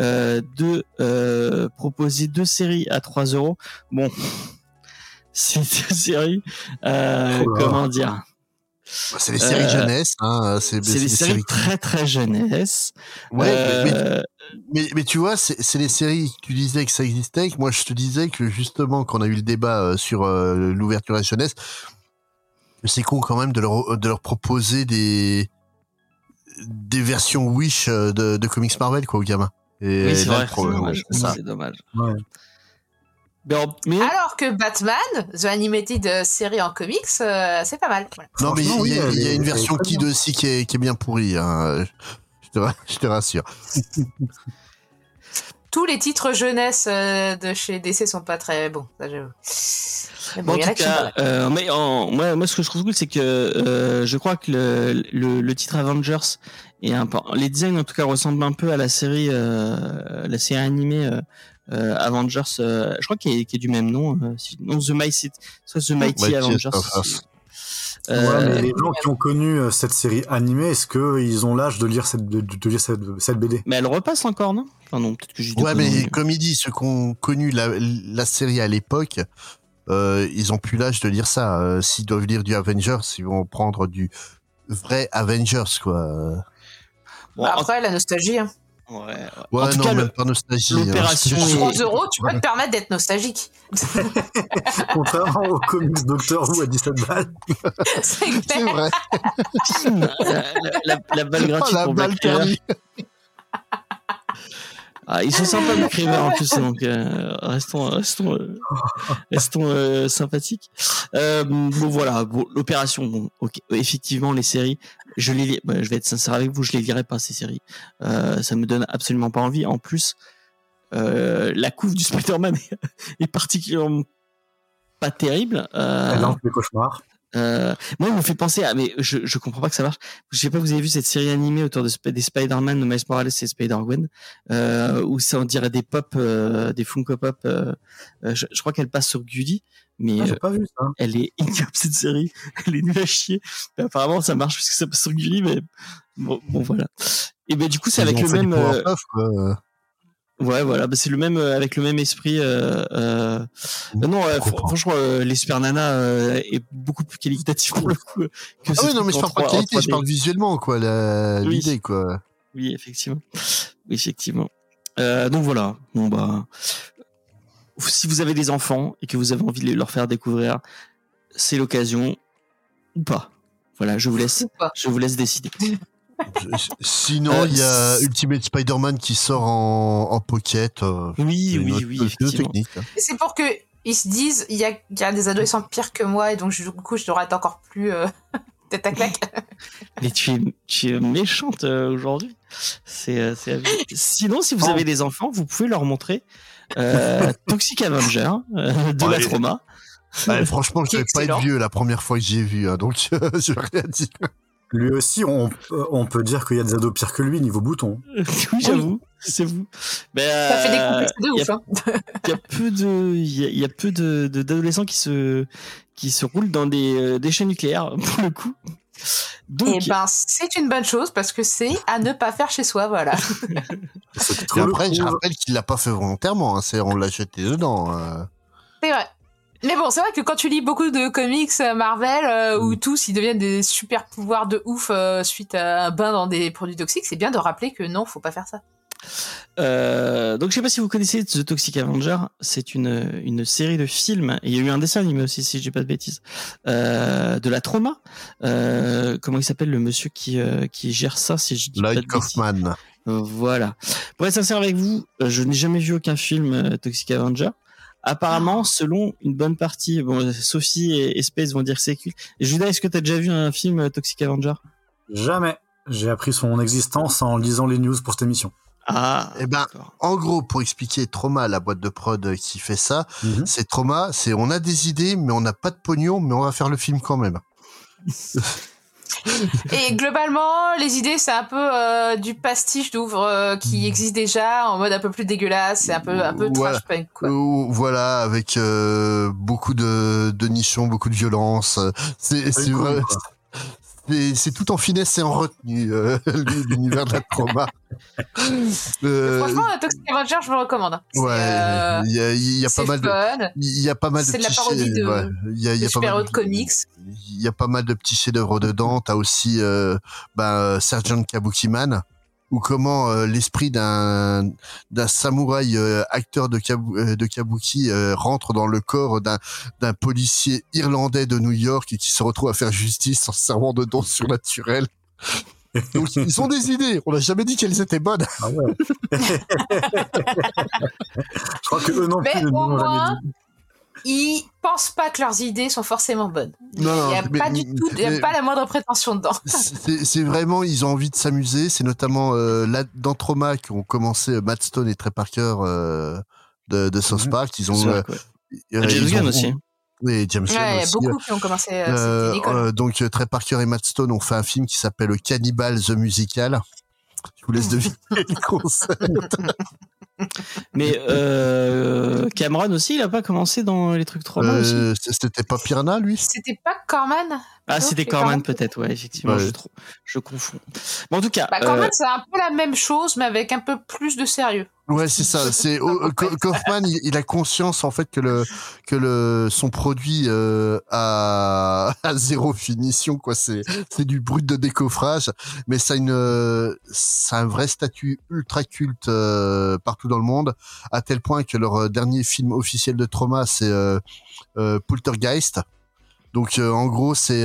de proposer 2 séries à 3€. Bon, c'est 2 séries, comment dire. C'est les séries jeunesse, hein. C'est des séries très très jeunesse. Ouais, mais tu vois, c'est les séries. Tu disais que ça existait. Que moi, je te disais que justement, quand on a eu le débat sur l'ouverture à la jeunesse, c'est con quand même de leur proposer des versions Wish de comics Marvel, quoi, aux gamins. Et oui, c'est là, vrai. c'est dommage. Ouais. Mais Alors que Batman, The Animated Series en comics, c'est pas mal. Voilà. non, mais il y a une elle version est très Kid bien. aussi qui est bien pourrie. Hein. Je te rassure. Tous les titres jeunesse de chez DC sont pas très bons. Ça, j'avoue. Mais bon, en il y en a tout qui sont cas, pas mal. moi, ce que je trouve cool, c'est que je crois que le titre Avengers et les designs en tout cas ressemblent un peu à la série animée Avengers. Je crois qu'il est du même nom. The Mighty Avengers. Mais les gens qui ont connu cette série animée, est-ce qu'ils ont l'âge de lire cette BD? Mais elle repasse encore, non? Enfin non, peut-être que j'ai. Ouais, mais comme il dit, ceux qui ont connu la série à l'époque, ils ont plus l'âge de lire ça. S'ils doivent lire du Avengers, ils vont prendre du vrai Avengers, quoi. Bon, Après, la nostalgie. Hein. Ouais, Ouais, en tout non, cas, même pas nostalgie. l'opération Pour est- 3€, tu peux te permettre d'être nostalgique. Contrairement aux comics Doctor Who à 17 balles. C'est C'est clair. vrai. la balle gratuite La pour balle Black River. perdue. Ah, ils sont sympas, Black River, en plus, donc restons sympathiques. Bon, voilà, l'opération, bon, ok, effectivement, les séries, je vais être sincère avec vous, je les lirai pas, ces séries. Ça me donne absolument pas envie. En plus, la couve du Spider-Man est particulièrement pas terrible. Elle lance les cauchemars. Moi, il me fait penser à, mais je comprends pas que ça marche. Je sais pas, vous avez vu cette série animée autour des Spider-Man de Miles Morales et Spider-Gwen, où ça on dirait des pop, des Funko Pop. Je crois qu'elle passe sur Gulli, mais J'ai pas vu ça. elle est ignoble cette série. Elle est nulle à chier. Mais apparemment, ça marche puisque ça passe sur Gulli, mais bon voilà. Et ben du coup, c'est avec Ils le ont fait du même. Powerpuff, quoi. Ouais, voilà, c'est le même avec le même esprit. Non, franchement, les Super Nana est beaucoup plus qualitatif pour le coup que Ah oui, non, mais je parle pas de qualité, je parle visuellement, quoi, Oui. l'idée, quoi. Oui, effectivement. Donc voilà. Bon bah, si vous avez des enfants et que vous avez envie de leur faire découvrir, c'est l'occasion ou pas. Voilà, je vous laisse décider. Sinon, il y a Ultimate Spider-Man qui sort en pocket. Oui, effectivement. Technique, hein. Et c'est pour que ils se disent, il y a des adolescents pires que moi, et donc du coup, je devrais être encore plus tête à claque. Mais tu es méchante aujourd'hui. Sinon, si vous avez des enfants, vous pouvez leur montrer Toxic Avenger de la Trauma. Ouais, franchement, je vais pas être vieux la première fois que j'ai vu, hein, donc je vais rien dire. Lui aussi, on peut dire qu'il y a des ados pires que lui niveau bouton. Oui, j'avoue, c'est vous. Ça fait des complexes de ouf. Il y a peu d'adolescents qui se roulent dans des déchets nucléaires pour le coup. Donc, c'est une bonne chose parce que c'est à ne pas faire chez soi, voilà. Et après, je rappelle qu'il l'a pas fait volontairement, hein, on l'a jeté dedans. C'est vrai. Mais bon, c'est vrai que quand tu lis beaucoup de comics Marvel où tous ils deviennent des super pouvoirs de ouf suite à un bain dans des produits toxiques, c'est bien de rappeler que non, faut pas faire ça. Donc je sais pas si vous connaissez The Toxic Avenger, c'est une série de films et il y a eu un dessin animé aussi si je dis pas de bêtises de la Trauma. Comment il s'appelle le monsieur qui gère ça si je dis pas de bêtises. Kaufman. Voilà. Pour être sincère avec vous, je n'ai jamais vu aucun film Toxic Avenger. Apparemment, selon une bonne partie, bon, Sophie et Space vont dire que c'est cool. Et Judas, est-ce que t'as déjà vu un film Toxic Avenger? Jamais. J'ai appris son existence en lisant les news pour cette émission. Ah. Eh ben, en gros, pour expliquer Trauma, la boîte de prod qui fait ça, c'est Trauma, on a des idées, mais on n'a pas de pognon, mais on va faire le film quand même. Et globalement, les idées, c'est un peu du pastiche d'ouvre qui existe déjà, en mode un peu plus dégueulasse, c'est un peu trash punk, quoi. Voilà, avec beaucoup de nichons, beaucoup de violence. C'est vrai. C'est tout en finesse et en retenue, l'univers de la Trauma. Franchement, Toxic Avenger, je me recommande. Ouais, il y a pas mal de. Il y a pas mal de. C'est de la parodie de super-héros de comics. Il y a pas mal de petits chefs-d'œuvre dedans. T'as aussi Sergeant Kabukiman, ou comment l'esprit d'un samouraï acteur de kabuki rentre dans le corps d'un policier irlandais de New York et qui se retrouve à faire justice en se servant de dons surnaturels. Donc ils ont des idées, on n'a jamais dit qu'elles étaient bonnes. Ah ouais. Je crois que eux non plus ne l'ont jamais dit. Ils pensent pas que leurs idées sont forcément bonnes. Non, il n'y a pas la moindre prétention dedans. C'est vraiment, ils ont envie de s'amuser. C'est notamment dans Trauma qu'ont commencé Matt Stone et Trey Parker de South Park. Ils ont James Gunn aussi. Oui, James Gunn aussi. Il y a beaucoup qui ont commencé. Donc Trey Parker et Matt Stone ont fait un film qui s'appelle Cannibal the Musical. Je vous laisse deviner le concept. Mais Cameron aussi, il a pas commencé dans les trucs Trauma aussi. C'était pas Piranha, lui? C'était pas Corman? Ah, c'était Corman peut-être, ouais, effectivement, ouais. Je confonds. Bon, en tout cas, Corman, c'est un peu la même chose, mais avec un peu plus de sérieux. Ouais, c'est ça. C'est Kaufman, il a conscience en fait que son produit a zéro finition, quoi. C'est du brut de décoffrage, mais ça a un vrai statut ultra culte partout dans le monde, à tel point que leur dernier film officiel de Trauma, c'est Poltergeist. Donc en gros, c'est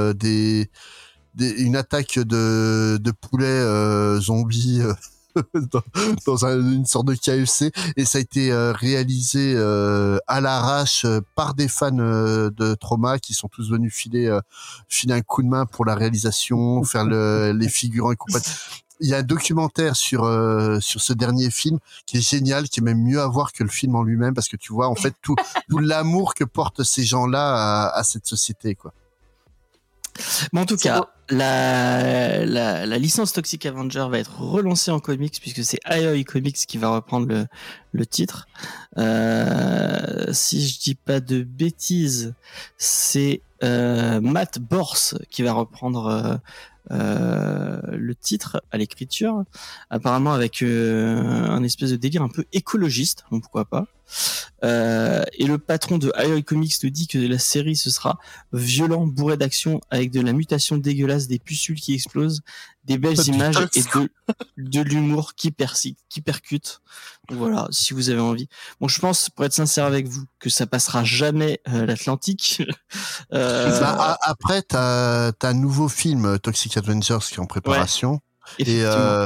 une attaque de poulets zombies. Dans une sorte de KFC, et ça a été réalisé à l'arrache par des fans de Trauma qui sont tous venus filer un coup de main pour la réalisation, faire les figurants et compagnie. Il y a un documentaire sur ce dernier film qui est génial, qui est même mieux à voir que le film en lui-même, parce que tu vois en fait tout l'amour que portent ces gens-là à cette société, quoi. Bon, en tout cas, la licence Toxic Avenger va être relancée en comics puisque c'est Aoi Comics qui va reprendre le titre. Si je dis pas de bêtises, c'est Matt Borst qui va reprendre le titre à l'écriture, apparemment avec un espèce de délire un peu écologiste, donc pourquoi pas. Et le patron de Aoi Comics nous dit que la série ce sera violent, bourré d'action, avec de la mutation dégueulasse, des pustules qui explosent, des belles images et de l'humour qui percute. Donc voilà, si vous avez envie. Bon, je pense, pour être sincère avec vous, que ça passera jamais l'Atlantique. Après, t'as un nouveau film, Toxic Avengers, qui est en préparation. Ouais, et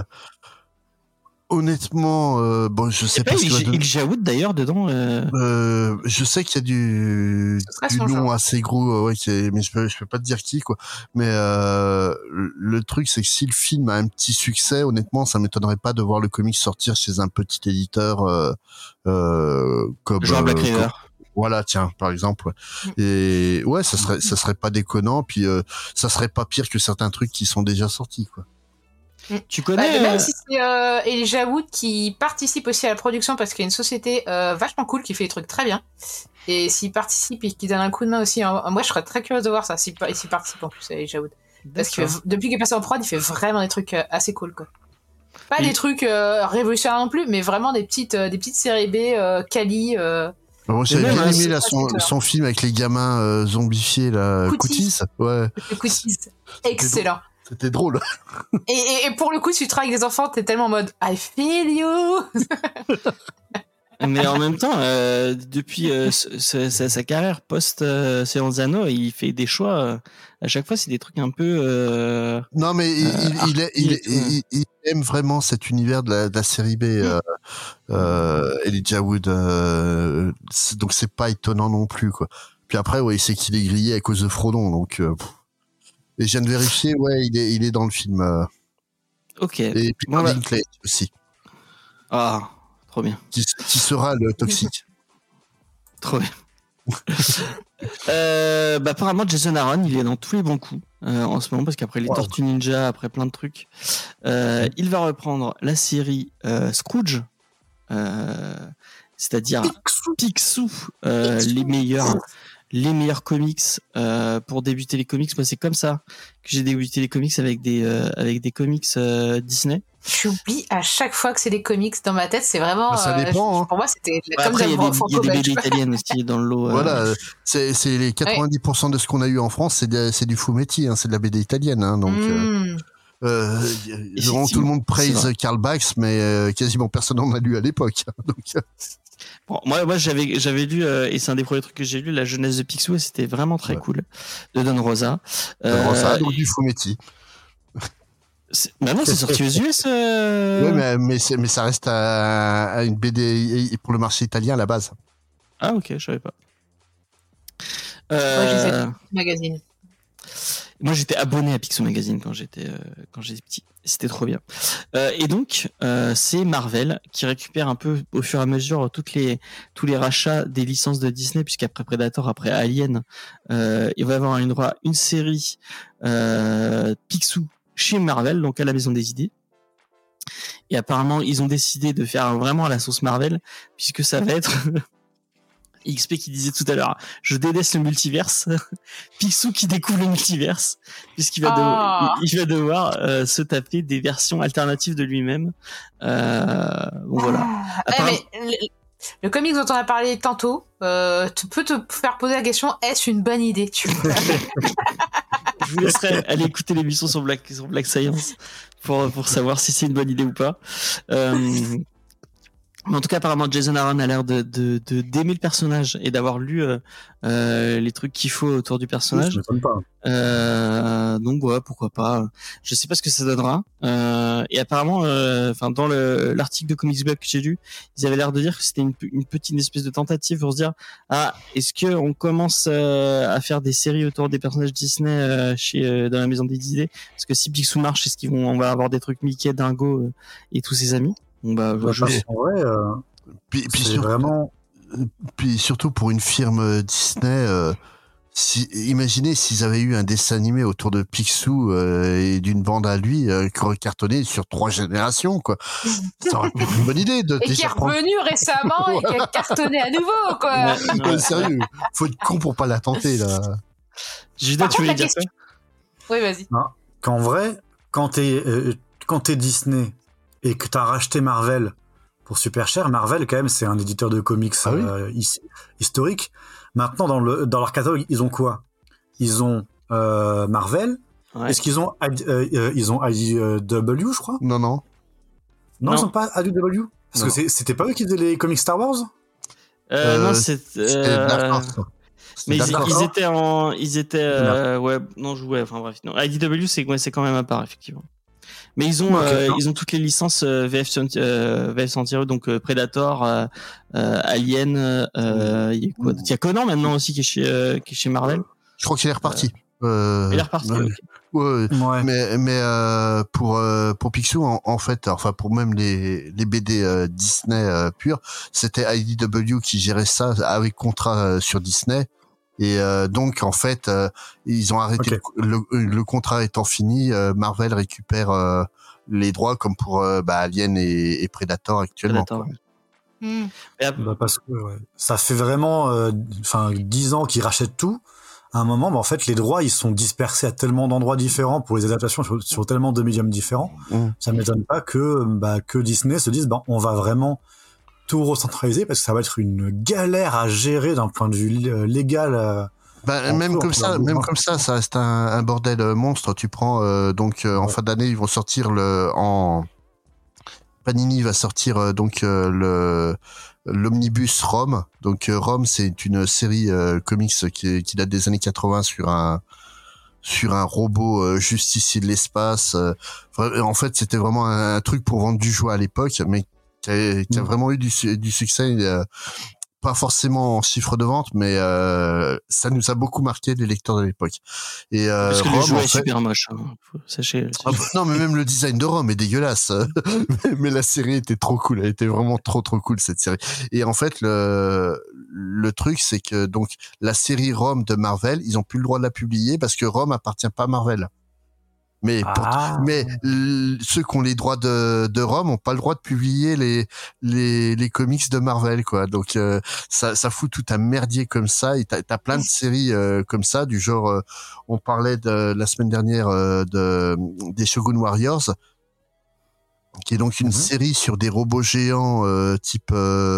honnêtement, bon, je sais pas. Il Jaoud d'ailleurs dedans. Je sais qu'il y a du nom assez gros, mais je peux pas te dire qui, quoi. Mais le truc, c'est que si le film a un petit succès, honnêtement, ça m'étonnerait pas de voir le comic sortir chez un petit éditeur comme genre Black River. Voilà, tiens, par exemple. Et ouais, ça serait pas déconnant, puis ça serait pas pire que certains trucs qui sont déjà sortis, quoi. Tu connais même si c'est Elijah Wood qui participe aussi à la production parce qu'il y a une société vachement cool qui fait des trucs très bien, et s'il participe et qu'il donne un coup de main aussi, moi je serais très curieuse de voir ça s'il participe en plus, Elijah Wood, parce que depuis qu'il est passé en prod il fait vraiment des trucs assez cool, quoi. Pas des trucs révolutionnaires non plus, mais vraiment des petites séries B quali. Bon, j'avais bien aimé là, son film avec les gamins zombifiés là, Cooties. Ouais. Cooties, excellent. C'était drôle. Et pour le coup, si tu travailles avec des enfants, t'es tellement en mode I feel you. Mais en même temps, depuis sa carrière post-Seigneur des Anneaux, il fait des choix. À chaque fois, c'est des trucs un peu. Non, mais il aime vraiment cet univers de la série B. Elijah Wood. Donc c'est pas étonnant non plus, quoi. Puis après, ouais, c'est qu'il est grillé à cause de Frodon, donc. Et je viens de vérifier, ouais, il est dans le film. Ok. Et Peter Dinklage aussi. Ah, trop bien. Qui sera le toxique. Trop bien. Apparemment, Jason Aaron, il est dans tous les bons coups en ce moment, parce qu'après les Tortues Ninja, après plein de trucs, il va reprendre la série Scrooge, c'est-à-dire Picsou, les meilleurs comics pour débuter les comics. Moi, c'est comme ça que j'ai débuté les comics, avec des comics Disney. J'oublie à chaque fois que c'est des comics dans ma tête, c'est vraiment. Ça dépend. Pour moi, c'était comme après, il y a des BD italiennes aussi dans le lot. Voilà, c'est les 90% de ce qu'on a eu en France, c'est du fumetti, hein, c'est de la BD italienne, hein, donc. Tout le monde praise Karl Bax, mais quasiment personne n'en a lu à l'époque. Donc. Bon, moi j'avais lu, et c'est un des premiers trucs que j'ai lu, La jeunesse de Picsou, et c'était vraiment très cool, de Don Rosa. Donc du fumetti. Maintenant c'est sorti aux US. Oui, mais ça reste à une BD pour le marché italien à la base. Ah ok, je savais pas. Moi j'ai magazine. Moi, j'étais abonné à Picsou Magazine quand j'étais petit. C'était trop bien. Et donc, c'est Marvel qui récupère un peu au fur et à mesure tous les rachats des licences de Disney, puisqu'après Predator, après Alien, il va y avoir une série Picsou chez Marvel, donc à la Maison des Idées. Et apparemment, ils ont décidé de faire vraiment à la sauce Marvel, puisque ça va être XP qui disait tout à l'heure, je déteste le multiverse. Picsou qui découvre le multiverse, puisqu'il va devoir se taper des versions alternatives de lui-même. Bon, voilà. Mais le comics dont on a parlé tantôt, tu peux te faire poser la question, est-ce une bonne idée, tu vois? Je vous laisserai aller écouter l'émission sur Black Science pour savoir si c'est une bonne idée ou pas. Mais en tout cas, apparemment, Jason Aaron a l'air d'aimer le personnage et d'avoir lu les trucs qu'il faut autour du personnage. Je m'étonne pas. Donc ouais, pourquoi pas. Je sais pas ce que ça donnera. Et apparemment, dans l'article de Comics Blog que j'ai lu, ils avaient l'air de dire que c'était une petite espèce de tentative pour se dire, est-ce que on commence à faire des séries autour des personnages Disney dans la Maison des Idées? Parce que si Picsou marche, est-ce on va avoir des trucs Mickey, Dingo et tous ses amis? Puis surtout pour une firme Disney, imaginez s'ils avaient eu un dessin animé autour de Picsou et d'une bande à lui qui aurait cartonné sur 3 générations, quoi. Ça aurait pu être une bonne idée de et qui est revenu récemment et qui a cartonné à nouveau, quoi. Ouais, sérieux, faut être con pour pas la tenter, là. Judas, tu voulais dire quoi? Oui, vas-y. Qu'en vrai, quand t'es Disney et que t'as racheté Marvel, pour super cher. Marvel, quand même, c'est un éditeur de comics historique. Maintenant, dans leur catalogue, ils ont quoi? Ils ont Marvel. Ouais. Est-ce qu'ils ont IDW, je crois? Non, ils n'ont pas IDW. Parce que c'était pas eux qui faisaient les comics Star Wars? Non, c'était Dark Horse. Mais ils étaient enfin bref, non. IDW c'est quand même à part, effectivement. Mais ils ont toutes les licences VF Santiro, donc Predator, Alien, il y a Conan maintenant aussi qui est chez Marvel. Je crois qu'il est reparti. Il est reparti. Okay. Ouais. Mais pour Picsou en fait, enfin pour même les BD Disney purs, c'était IDW qui gérait ça avec contrat sur Disney. Et donc en fait ils ont arrêté le contrat étant fini, Marvel récupère les droits comme pour Alien et Predator actuellement. Parce que ça fait vraiment 10 ans qu'ils rachètent tout. À un moment, en fait, les droits, ils sont dispersés à tellement d'endroits différents pour les adaptations sur tellement de médiums différents. Ça m'étonne pas que Disney se dise, on va vraiment tout recentraliser parce que ça va être une galère à gérer d'un point de vue légal. Même comme ça, ça reste un bordel monstre. Tu prends en fin d'année, ils vont sortir Panini va sortir l'omnibus Rome. Donc Rome, c'est une série comics qui date des années 80 sur un robot justicier de l'espace. En fait, c'était vraiment un truc pour vendre du jouet à l'époque, mais qui a vraiment eu du succès. Pas forcément en chiffre de vente, mais ça nous a beaucoup marqué les lecteurs de l'époque. Et parce que Rome, le jouet est super moche, sachez. Non, mais même le design de Rome est dégueulasse. Mais la série était trop cool, elle était vraiment trop cool cette série. Et en fait, le truc, c'est que donc la série Rome de Marvel, ils ont plus le droit de la publier parce que Rome appartient pas à Marvel. Mais ceux qui ont les droits de Rome ont pas le droit de publier les comics de Marvel, quoi. Donc ça fout tout un merdier comme ça. Et t'as plein de séries comme ça, du genre on parlait la semaine dernière des Shogun Warriors, qui est donc une série sur des robots géants type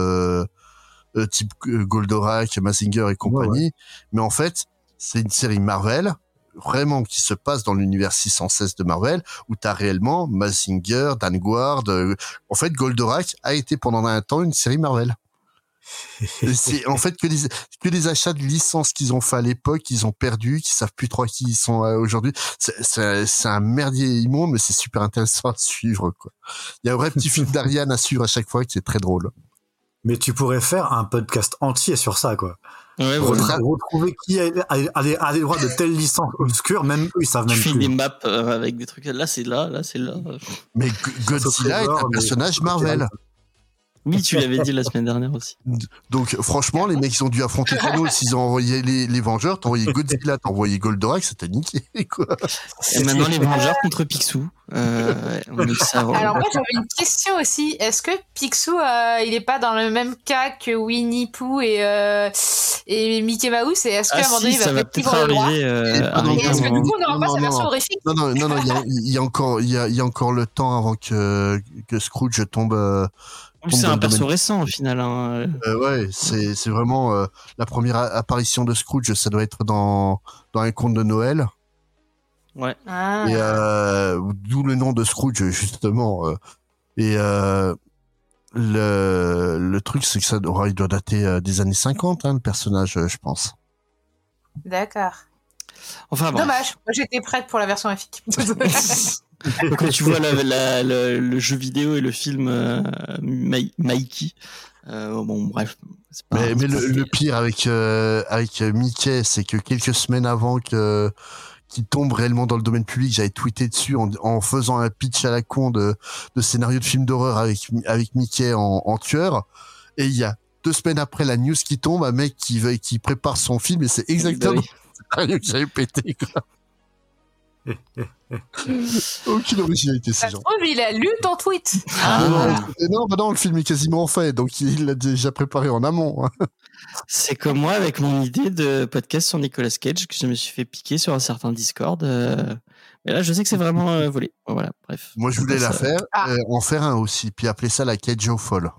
Goldorak, Mazinger et compagnie. Mais en fait, c'est une série Marvel vraiment qui se passe dans l'univers 616 de Marvel, où t'as réellement Mazinger, Vanguard. En fait, Goldorak a été pendant un temps une série Marvel. C'est en fait que les achats de licences qu'ils ont fait à l'époque, qu'ils ont perdu, qu'ils savent plus trop qui ils sont aujourd'hui. C'est un merdier immonde, mais c'est super intéressant à suivre, quoi. Il y a un vrai petit film d'Ariane à suivre à chaque fois qui est très drôle. Mais tu pourrais faire un podcast entier sur ça, quoi. Ouais, retrouver qui a les droits de telle licence obscure, même eux ils savent même plus. Tu fais des maps avec des trucs là c'est là. Mais Godzilla est un personnage Marvel. Oui, tu l'avais dit la semaine dernière aussi. Donc franchement, les mecs ils ont dû affronter Thanos, ils ont envoyé les Vengeurs, t'as envoyé Godzilla, t'as envoyé Goldorak, c'était niqué, quoi. Et maintenant les Vengeurs contre Picsou. Alors moi j'avais une question aussi. Est-ce que Picsou il est pas dans le même cas que Winnie Pooh et Mickey Mouse, et est-ce qu'à un moment donné il va peut-être arriver est-ce que du coup on n'aura pas sa version horrifique? Non, il y a encore le temps avant que Scrooge tombe. C'est un perso récent au final. Ouais, c'est vraiment la première apparition de Scrooge, ça doit être dans un conte de Noël. Ouais. Et d'où le nom de Scrooge justement. Le truc, c'est que il doit dater des années 50, le personnage, je pense. D'accord. Enfin bon. Dommage, moi j'étais prête pour la version efficace. Quand tu vois le jeu vidéo et le film Mikey, bon bref. Mais le pire avec Mickey, c'est que quelques semaines avant qu'il tombe réellement dans le domaine public, j'avais tweeté dessus en faisant un pitch à la con de scénario de film d'horreur avec Mickey en tueur, et il y a 2 semaines après la news qui tombe, un mec qui prépare son film, et c'est exactement le scénario que j'avais pété, quoi. Aucune originalité, ces gens. Il a lu ton tweet. Non, le film est quasiment fait, donc il l'a déjà préparé en amont. C'est comme moi avec mon idée de podcast sur Nicolas Cage que je me suis fait piquer sur un certain Discord. Mais là, je sais que c'est vraiment volé. Voilà, bref. Moi, je voulais Ça- en faire un aussi, puis appeler ça la Cage of Fall.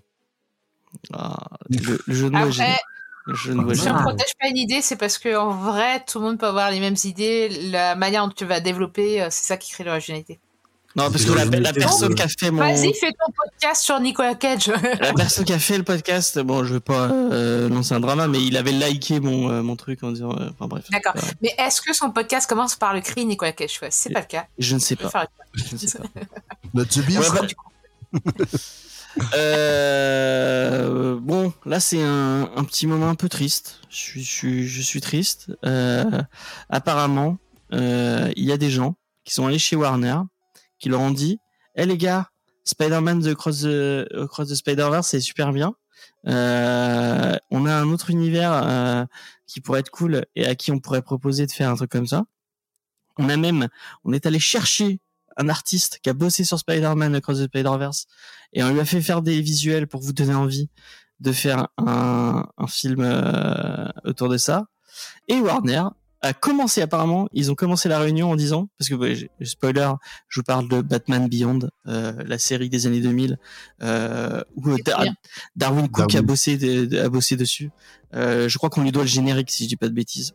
Le jeu de mots est génial. Après, Le jeu de mots est si on génial. protège pas une idée, c'est parce que en vrai, tout le monde peut avoir les mêmes idées. La manière dont tu vas développer, c'est ça qui crée l'originalité. Non, parce que la personne qui a fait mon... Vas-y, fais ton podcast sur Nicolas Cage. La personne qui a fait le podcast, bon, je veux pas lancer un drama, mais il avait liké mon truc en disant... Enfin bref. D'accord. Mais est-ce que son podcast commence par le cri Nicolas Cage? C'est pas le cas. Je ne sais Je peux pas. faire Je ne sais pas. Not the beef. Ouais, bon, là c'est un petit moment un peu triste. Je suis triste. Apparemment, il y a des gens qui sont allés chez Warner, qui leur ont dit, les gars, Spider-Man Across the Spider-Verse c'est super bien. On a un autre univers qui pourrait être cool et à qui on pourrait proposer de faire un truc comme ça. On est allé chercher un artiste qui a bossé sur Spider-Man Across the Spider-Verse et on lui a fait faire des visuels pour vous donner envie de faire un film autour de ça. Et Warner a commencé, apparemment, ils ont commencé la réunion en disant, parce que spoiler, je vous parle de Batman Beyond, la série des années 2000, où Darwin Cook a bossé dessus. Je crois qu'on lui doit le générique, si je dis pas de bêtises.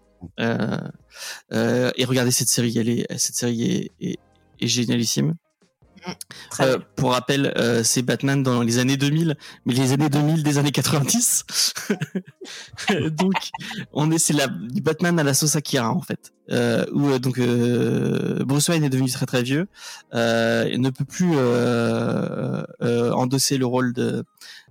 Et regardez cette série, cette série est génialissime. Pour rappel, c'est Batman dans les années 2000, mais les années 2000 des années 90. Donc, c'est du Batman à la sauce Akira, en fait. Où donc Bruce Wayne est devenu très très vieux, il ne peut plus endosser le rôle de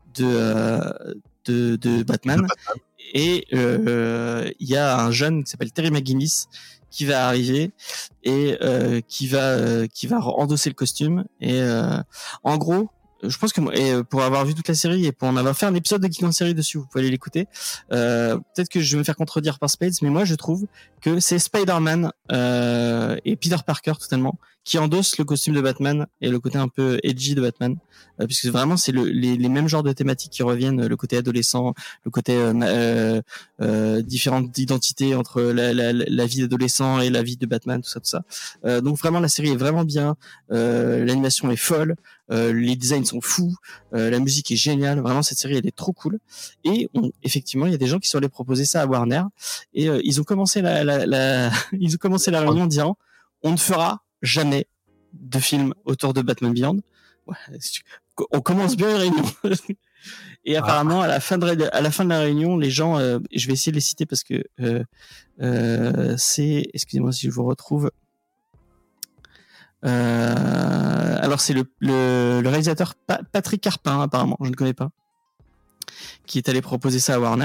Batman. Et il y a un jeune qui s'appelle Terry McGinnis qui va arriver et qui va endosser le costume. Et en gros, je pense que pour avoir vu toute la série et pour en avoir fait un épisode de Geek en série dessus, vous pouvez aller l'écouter. Peut-être que je vais me faire contredire par Spades, mais moi je trouve que c'est Spider-Man et Peter Parker totalement qui endossent le costume de Batman et le côté un peu edgy de Batman, puisque vraiment c'est les mêmes genres de thématiques qui reviennent, le côté adolescent, le côté différentes identités entre la vie d'adolescent et la vie de Batman, tout ça. Donc vraiment la série est vraiment bien, l'animation est folle, les designs sont fous, la musique est géniale, vraiment cette série elle est trop cool. Et effectivement il y a des gens qui sont allés proposer ça à Warner et ils ont commencé la réunion en disant on ne fera jamais de film autour de Batman Beyond. Ouais, on commence bien la réunion. Et apparemment, à la fin de la réunion, les gens, je vais essayer de les citer parce que c'est, excusez-moi si je vous retrouve. Alors c'est le réalisateur Patrick Carpin, apparemment, je ne connais pas, qui est allé proposer ça à Warner.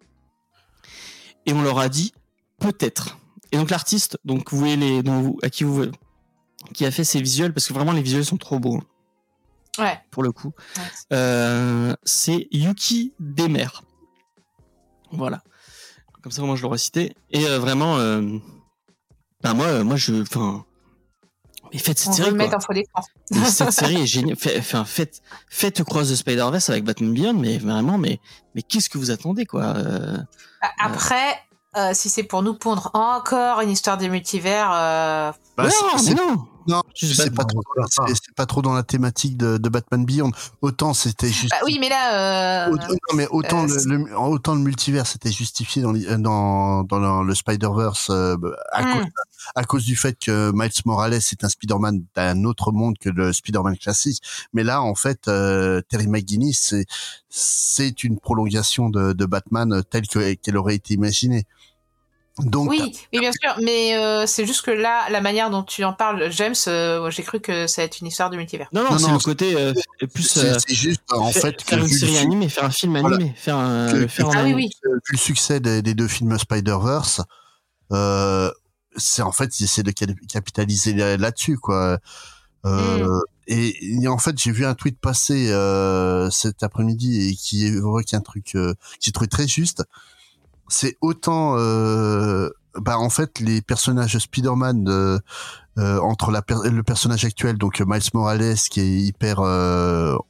Et on leur a dit peut-être. Et donc l'artiste, donc vous voyez qui a fait ces visuels, parce que vraiment les visuels sont trop beaux. Ouais. Pour le coup. Ouais. C'est Yuki Demer. Voilà. Comme ça, moi, je l'aurais cité. Et vraiment, moi, mais faites cette série. On va le mettre en faux d'écran. Cette série est géniale. Faites Across the Spider-Verse avec Batman Beyond, mais vraiment, mais qu'est-ce que vous attendez, quoi. Après, si c'est pour nous pondre encore une histoire des multivers, non, c'est pas trop dans la thématique de Batman Beyond. Autant c'était juste. Bah oui, mais là. Autant le multivers c'était justifié dans le Spider-Verse à cause du fait que Miles Morales est un Spider-Man d'un autre monde que le Spider-Man classique. Mais là, en fait, Terry McGinnis c'est une prolongation de Batman telle qu'elle aurait été imaginée. Donc, oui, bien sûr, mais c'est juste que là, la manière dont tu en parles, James, j'ai cru que ça allait être une histoire de multivers. Non, c'est le côté plus. C'est juste en fait faire une série animée, faire un film animé, vu le succès des deux films Spider-Verse, c'est en fait ils essaient de capitaliser là-dessus, quoi. Et en fait, j'ai vu un tweet passer cet après-midi et qui évoque un truc que j'ai trouvé très juste. C'est autant en fait les personnages Spider-Man entre le personnage actuel, donc Miles Morales qui est hyper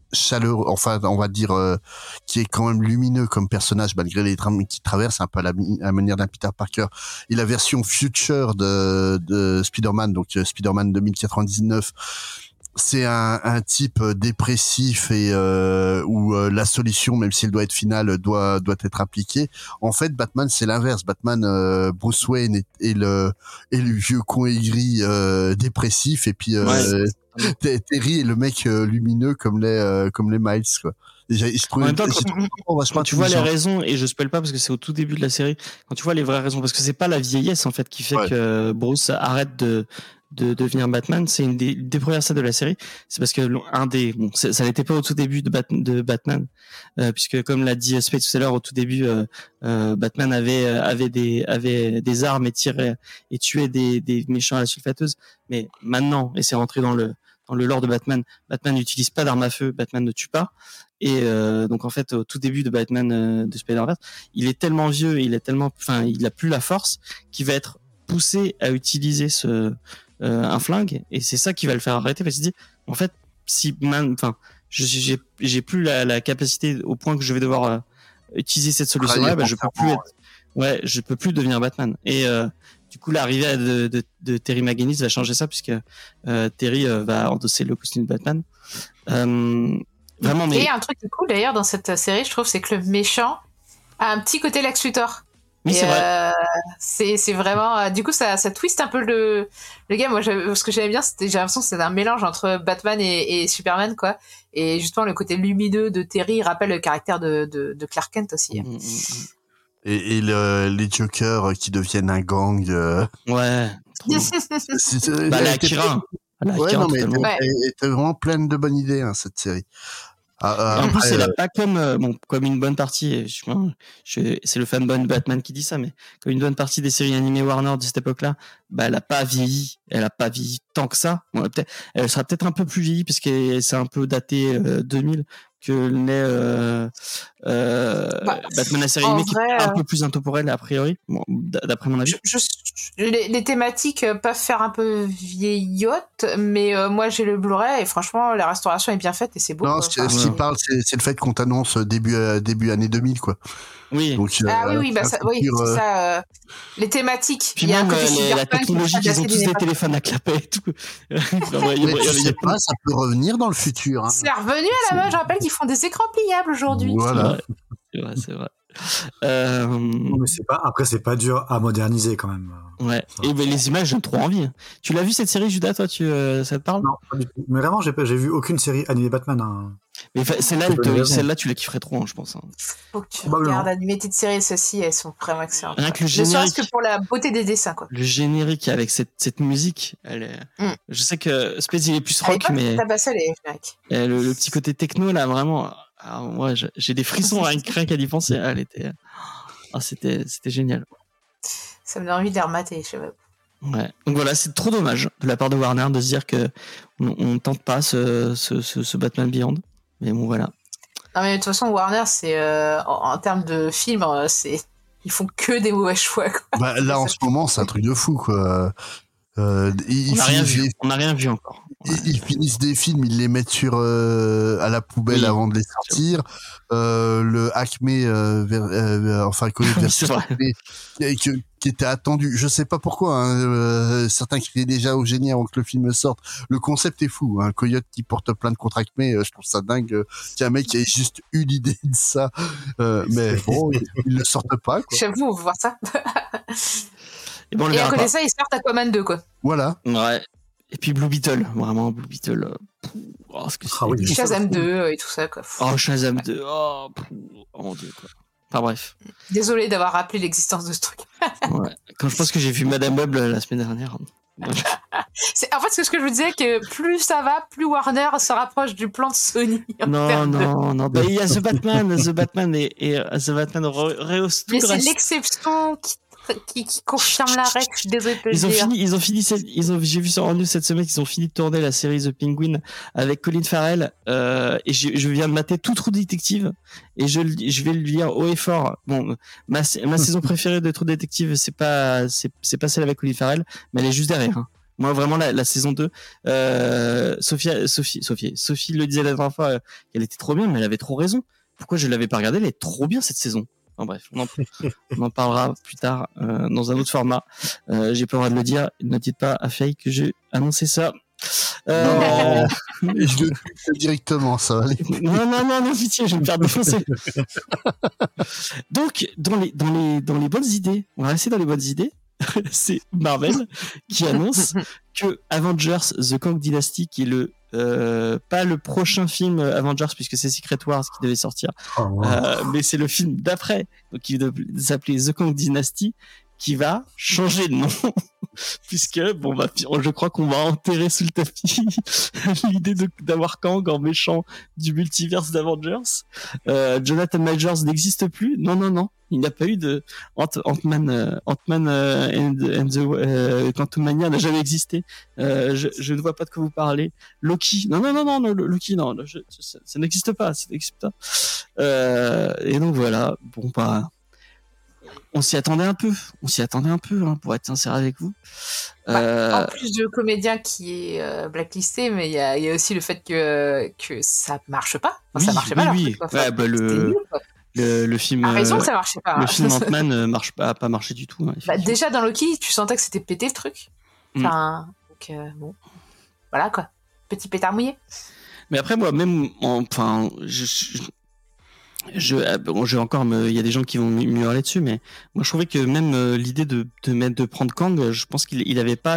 chaleureux, enfin on va dire qui est quand même lumineux comme personnage malgré les drames qu'il traverse, un peu à la manière d'un Peter Parker. Et la version future de Spider-Man, donc Spider-Man 2099, c'est un type dépressif et où la solution, même si elle doit être finale, doit être appliquée. En fait, Batman, c'est l'inverse. Batman, Bruce Wayne est le vieux con aigri dépressif, et puis Terry est le mec lumineux comme les Miles, quoi. Je trouve, En même temps, vachement quand tu vois les intelligent. raisons, et je spoil pas parce que c'est au tout début de la série, quand tu vois les vraies raisons, parce que c'est pas la vieillesse en fait qui fait que Bruce arrête de devenir Batman, c'est une des premières scènes de la série, c'est parce que ça n'était pas au tout début de Batman, puisque comme l'a dit Spade tout à l'heure, au tout début, Batman avait des armes et tirait et tuait des méchants à la sulfateuse, mais maintenant, et c'est rentré dans le lore de Batman n'utilise pas d'armes à feu, Batman ne tue pas. Et donc en fait au tout début de Batman de Spider-Verse, il est tellement vieux, il a plus la force, qu'il va être poussé à utiliser un flingue, et c'est ça qui va le faire arrêter, parce qu'il se dit en fait j'ai plus la capacité au point que je vais devoir utiliser cette solution là, je peux plus devenir Batman. Et du coup l'arrivée de Terry McGinnis va changer ça, puisque Terry va endosser le costume de Batman. Vraiment, mais... Et un truc qui est cool d'ailleurs dans cette série, je trouve, c'est que le méchant a un petit côté Lex Luthor. Oui, c'est vrai. C'est vraiment, du coup, ça twist un peu le gars. Moi, ce que j'aimais bien, j'ai l'impression que c'était un mélange entre Batman et Superman, quoi. Et justement, le côté lumineux de Terry rappelle le caractère de Clark Kent aussi. Et les Jokers qui deviennent un gang. Ouais. La Akira. Ouais, non, mais elle était vraiment pleine de bonnes idées, hein, cette série. En plus, elle a pas comme une bonne partie, c'est le fanboy Batman qui dit ça, mais comme une bonne partie des séries animées Warner de cette époque-là, elle a pas vieilli tant que ça. Bon, elle sera peut-être un peu plus vieillie parce que c'est un peu daté 2000 que Batman la série animée, qui est un peu plus intemporelle a priori, d'après mon avis. Les thématiques peuvent faire un peu vieillotte, mais moi j'ai le Blu-ray et franchement la restauration est bien faite et c'est beau. Non, ce qui parle, c'est le fait qu'on t'annonce début année 2000, quoi. Oui. Donc, c'est ça. Les thématiques. Puis même la technologie, ils ont tous des téléphones à clapet et tout. Ça peut revenir dans le futur. Hein. C'est revenu à la mode. Je rappelle qu'ils font des écrans pliables aujourd'hui. Voilà. C'est vrai. Mais c'est pas dur à moderniser quand même. Ouais. Et les images donnent trop envie. Tu l'as vu cette série, Judas, toi, ça te parle? Non, pas du tout. Mais vraiment, j'ai vu aucune série animée Batman. Hein. Mais celle-là, tu la kifferais trop, hein, je pense. Hein. Faut que tu regardes animées de séries, ceux-ci, elles sont vraiment excellentes. Rien que le générique. Ne serait-ce que pour la beauté des dessins, quoi. Le générique avec cette musique, elle est. Je sais que Space il est plus rock, mais. Le petit côté techno là, vraiment. Alors, moi, j'ai des frissons rien qu'à d'y penser. Elle était. C'était génial. Ça me donne envie de les remater, je sais pas. Ouais. Donc voilà, c'est trop dommage de la part de Warner de se dire que on tente pas ce Batman Beyond. Mais bon, voilà. Non, mais de toute façon, Warner, c'est en termes de films, ils font que des mauvais choix, quoi. Là, en ce moment, c'est un truc de fou, quoi. On n'a rien vu encore. Ouais. Ils finissent des films, ils les mettent à la poubelle avant de les sortir. Le Acme, qui était attendu. Je sais pas pourquoi. Hein, certains criaient déjà au génie avant que le film sorte. Le concept est fou. Un coyote qui porte plainte contre Acme, je trouve ça dingue. Qu'il y a un mec qui ait juste eu l'idée de ça. Mais bon, ils le sortent pas, quoi. J'avoue, on va voir ça. Et à côté de ça, ils sortent Aquaman 2, quoi. Voilà. Ouais. Et puis Blue Beetle, vraiment Blue Beetle. Shazam 2 et tout ça, quoi. Shazam 2. Mon Dieu, quoi. Enfin bref. Désolé d'avoir rappelé l'existence de ce truc. Ouais. Quand je pense que j'ai vu Madame Web la semaine dernière. En fait, c'est ce que je vous disais, que plus ça va, plus Warner se rapproche du plan de Sony. Non. Il y a The Batman et The Batman rehausse tout. Mais c'est l'exception qui confirme la règle. Je suis désolé de te le dire. J'ai vu sur en news cette semaine qu'ils ont fini de tourner la série The Penguin avec Colin Farrell, et je viens de mater tout True Detective, et je vais le dire haut et fort. Bon, ma saison préférée de True Detective, c'est pas celle avec Colin Farrell, mais elle est juste derrière. Hein. Moi, vraiment, la saison 2, Sophie le disait la dernière fois, qu'elle était trop bien, mais elle avait trop raison. Pourquoi je l'avais pas regardée? Elle est trop bien, cette saison. Enfin, bref, on en parlera plus tard, dans un autre format. J'ai pas le droit de le dire. Ne dites pas à Faye que j'ai annoncé ça. Non, je le fais directement, ça va aller. Non, pitié, je vais me faire défoncer. Donc, dans les bonnes idées, on va rester dans les bonnes idées. C'est Marvel qui annonce que Avengers The Kang Dynasty, qui est pas le prochain film Avengers puisque c'est Secret Wars qui devait sortir, mais c'est le film d'après, donc qui devait s'appeler The Kang Dynasty, qui va changer de nom puisque je crois qu'on va enterrer sous le tapis l'idée d'avoir Kang en méchant du multiverse d'Avengers. Jonathan Majors n'existe plus. Non, il n'y a pas eu de Ant-Man and the Quantumania n'a jamais existé. Je ne vois pas de quoi vous parlez. Loki, non, Loki, non, ça n'existe pas, et donc voilà, on s'y attendait un peu, pour être sincère avec vous. En plus de comédien qui est blacklisté, mais il y a aussi le fait que ça marche pas. Enfin, ça marchait pas. Oui. Le film. A raison que ça marchait pas. Le film Ant-Man a pas marché du tout. Hein, déjà dans Loki, tu sentais que c'était pété le truc. Enfin, donc bon, voilà quoi, petit pétard mouillé. Mais après moi, même, il y a des gens qui vont me hurler dessus, mais moi je trouvais que même l'idée de prendre Kang, je pense qu'il avait pas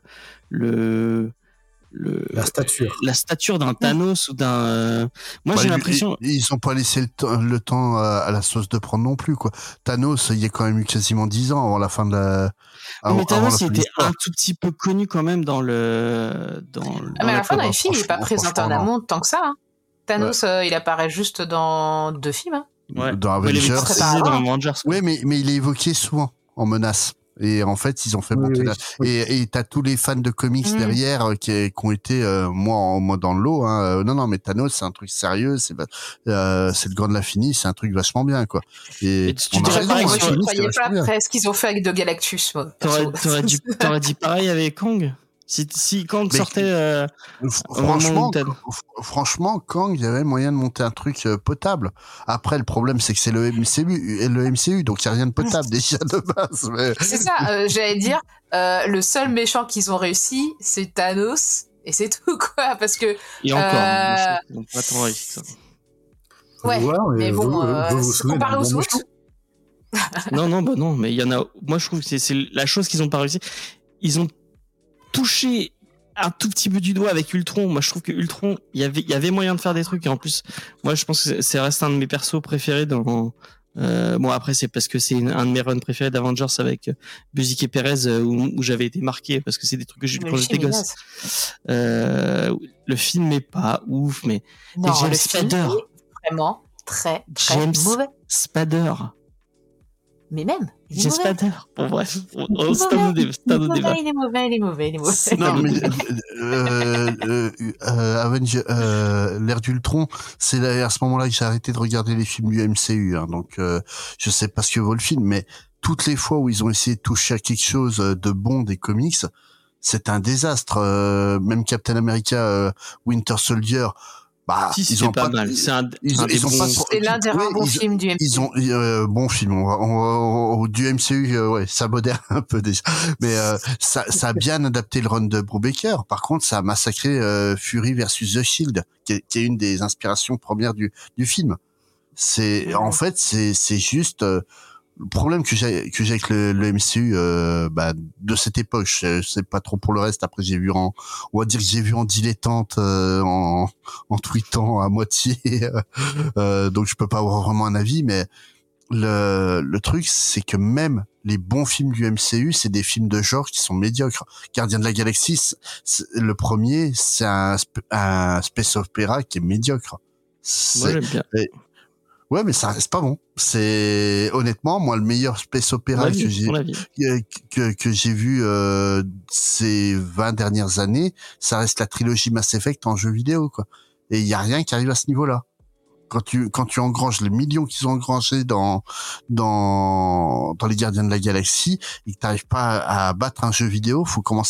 la stature d'un Thanos ou d'un. Moi j'ai l'impression. Ils ont pas laissé le temps à la sauce de prendre non plus, quoi. Thanos, il y a quand même eu quasiment 10 ans avant la fin de la. Mais Thanos, il était un tout petit peu connu quand même dans mais à la fin dans les films, il est pas présenté en amont tant que ça. Hein. Thanos, il apparaît juste dans 2 films. Hein. Ouais. Dans Avengers. Ouais, mais il est évoqué souvent en menace. Et en fait, ils ont fait monter et t'as tous les fans de comics derrière qui ont été moi dans le lot. Hein. Non, mais Thanos, c'est un truc sérieux. C'est le grand de l'infini. C'est un truc vachement bien, quoi. Et je croyais pas après ce qu'ils ont fait avec The Galactus. T'aurais dit pareil avec Kang. Si Kang sortait franchement, Kang, il y avait moyen de monter un truc potable. Après, le problème, c'est que c'est le MCU, donc il n'y a rien de potable déjà de base. Mais... C'est ça, j'allais dire, le seul méchant qu'ils ont réussi, c'est Thanos, et c'est tout, quoi, parce que... Et encore, donc pas trop réussi, ça. Ouais, mais bon, comparé aux autres... non, mais il y en a... Moi, je trouve que c'est la chose qu'ils n'ont pas réussi. Ils ont touché un tout petit peu du doigt avec Ultron. Moi, je trouve que Ultron, il y avait moyen de faire des trucs. Et en plus, moi, je pense que c'est reste un de mes persos préférés dans. Après, c'est parce que c'est un de mes runs préférés d'Avengers avec Buzik et Perez où j'avais été marqué parce que c'est des trucs que j'ai vu quand j'étais gosse. Le film est pas ouf, mais non, James le Spader, film est vraiment très James mauvais. Spader. Mais même, James Spader. Bon, bref, c'est un autre débat. Il est mauvais. Non, mais l'ère d'Ultron, c'est à ce moment-là que j'ai arrêté de regarder les films du MCU. Hein, donc, je sais pas ce que vaut le film, mais toutes les fois où ils ont essayé de toucher à quelque chose de bon des comics, c'est un désastre. Même Captain America, Winter Soldier. Si, ils ont pas mal. C'est l'un des rares bons films du MCU. Ils ont bon film. Du MCU, ça modère un peu déjà. Mais ça a bien adapté le run de Brubaker. Par contre, ça a massacré Fury versus The Shield, qui est une des inspirations premières du film. En fait, c'est juste. Le problème que j'ai avec le MCU de cette époque, je sais pas trop pour le reste. Après, on va dire que j'ai vu en dilettante, en tweetant à moitié, donc je peux pas avoir vraiment un avis. Mais le truc, c'est que même les bons films du MCU, c'est des films de genre qui sont médiocres. Gardien de la Galaxie, le premier, c'est un space opéra qui est médiocre. Moi, j'aime bien. Ouais, mais ça reste pas bon. C'est honnêtement moi le meilleur space opéra que j'ai vu ces 20 dernières années, ça reste la trilogie Mass Effect en jeu vidéo, quoi. Et il y a rien qui arrive à ce niveau-là. Quand tu engranges les millions qu'ils ont engrangés dans les Gardiens de la Galaxie et que t'arrives pas à battre un jeu vidéo, faut commencer à te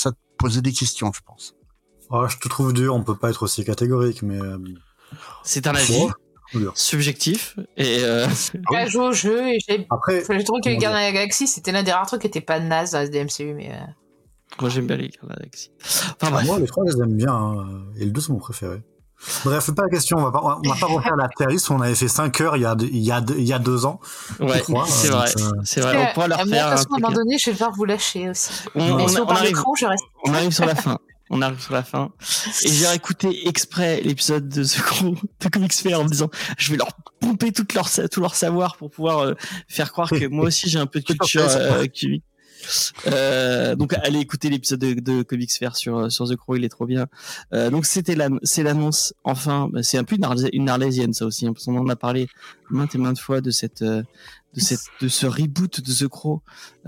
poser des questions, je pense. Oh, je te trouve dur, on peut pas être aussi catégorique, mais... C'est un avis subjectif et J'ai joué au jeu et j'ai trouvé que les Gardiens de la Galaxie c'était l'un des rares trucs qui était pas naze dans le MCU, mais moi j'aime bien les Gardiens de la Galaxie. Enfin bref. Moi les 3 je les aime bien, hein. Et le 2 c'est mon préféré. Bref, c'est pas la question, on va pas refaire la Terris, on avait fait 5 heures il y a 2 ans. Ouais, crois, c'est vrai. On pourra leur faire. Moi, de toute façon, à un moment donné, je vais devoir vous lâcher aussi. On arrive sur la fin. On arrive sur la fin. Et j'ai réécouté exprès l'épisode de The Crow de Comics Fair en me disant, je vais leur pomper tout leur savoir pour pouvoir faire croire que moi aussi j'ai un peu de culture comique. Donc allez écouter l'épisode de Comics Fair sur The Crow, il est trop bien. Donc c'est l'annonce. Enfin, c'est un peu une arlésienne ça aussi, hein, parce qu'on en a parlé maintes et maintes fois de ce reboot de The Crow.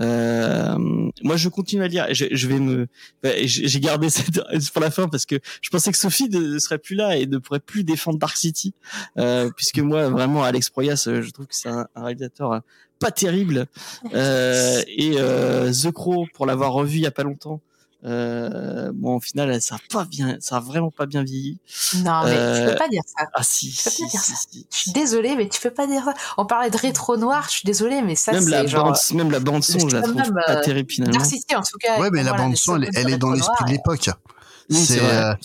Moi je continue à lire. J'ai gardé cette pour la fin parce que je pensais que Sophie ne serait plus là et ne pourrait plus défendre Dark City, puisque moi vraiment Alex Proyas, je trouve que c'est un réalisateur pas terrible, et The Crow, pour l'avoir revu il y a pas longtemps, bon au final ça a vraiment pas bien vieilli. Non mais tu peux pas dire ça. Ah si, tu peux pas dire ça. Je suis désolée mais tu peux pas dire ça. On parlait de rétro noir, je suis désolée mais ça même c'est genre même la bande son je la trouve pas terrible finalement. Dark City en tout cas. Ouais mais la bande son elle est dans l'esprit de l'époque. Oui, c'est vrai.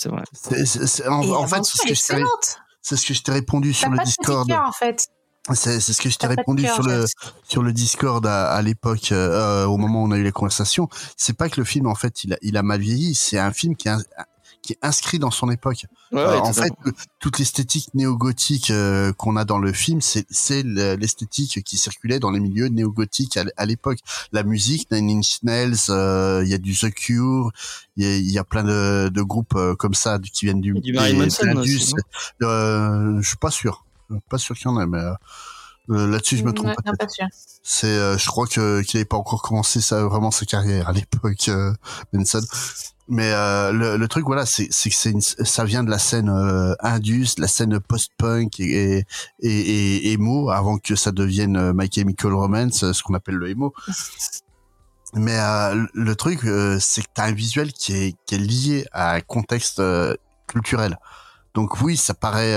En fait c'est ce que je t'ai répondu sur le Discord. En fait. C'est ce que je t'ai répondu sur le Discord à l'époque, au moment où on a eu les conversations. C'est pas que le film en fait il a mal vieilli, c'est un film qui est inscrit dans son époque. En fait, toute l'esthétique néo-gothique qu'on a dans le film, c'est l'esthétique qui circulait dans les milieux néo-gothiques à l'époque. La musique, Nine Inch Nails, il y a du The Cure, il y a plein de groupes comme ça qui viennent du Marilyn Manson aussi. Je suis pas sûr. Pas sûr qu'il y en a, mais là-dessus je me trompe pas sûr. C'est, je crois qu'il n'avait pas encore commencé vraiment sa carrière à l'époque, Manson. Mais le truc, voilà, c'est que ça vient de la scène indus, la scène post-punk et emo, avant que ça devienne My Chemical Romance, ce qu'on appelle le emo. Mais le truc, c'est que t'as un visuel qui est lié à un contexte culturel. Donc oui, ça paraît,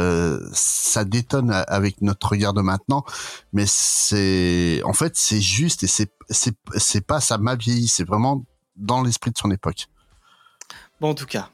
ça détonne avec notre regard de maintenant, mais en fait, c'est juste et c'est pas ça m'a vieilli, c'est vraiment dans l'esprit de son époque. Bon, en tout cas,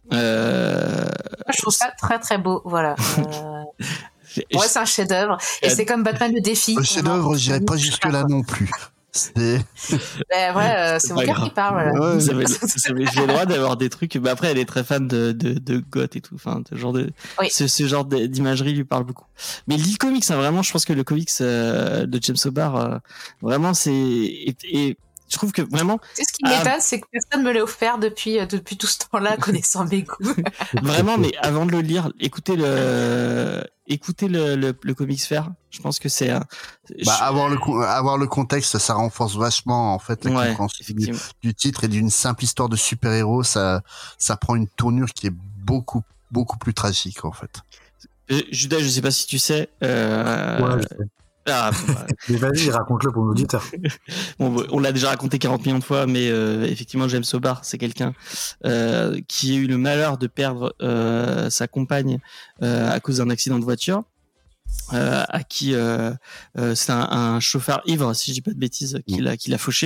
je trouve ça très très beau, voilà. Ouais, c'est un chef-d'œuvre et c'est comme Batman le défi. Le chef-d'œuvre, j'irai pas jusque là non plus. C'est mon cœur qui parle. Voilà. Ouais, j'ai le droit d'avoir des trucs. Mais après, elle est très fan de goth et tout. Enfin, ce genre d'imagerie lui parle beaucoup. Mais lit comics, hein, vraiment, je pense que le comics de James O'Barr, vraiment, et je trouve que vraiment. C'est ce qui m'étonne, c'est que personne me l'a offert depuis tout ce temps-là, connaissant mes goûts. Vraiment, mais avant de le lire, écoutez le Comics Fair. Je pense que c'est avoir le contexte, ça renforce vachement en fait la compréhension du titre et d'une simple histoire de super-héros. Ça prend une tournure qui est beaucoup beaucoup plus tragique en fait. Judas, je sais pas si tu sais. Ouais, je sais. Ah, mais vas-y, raconte-le pour l'auditeur. Bon, on l'a déjà raconté 40 millions de fois, mais effectivement, James O'Barr, c'est quelqu'un qui a eu le malheur de perdre sa compagne à cause d'un accident de voiture, à qui c'est un chauffeur ivre, si je dis pas de bêtises, qui l'a fauché.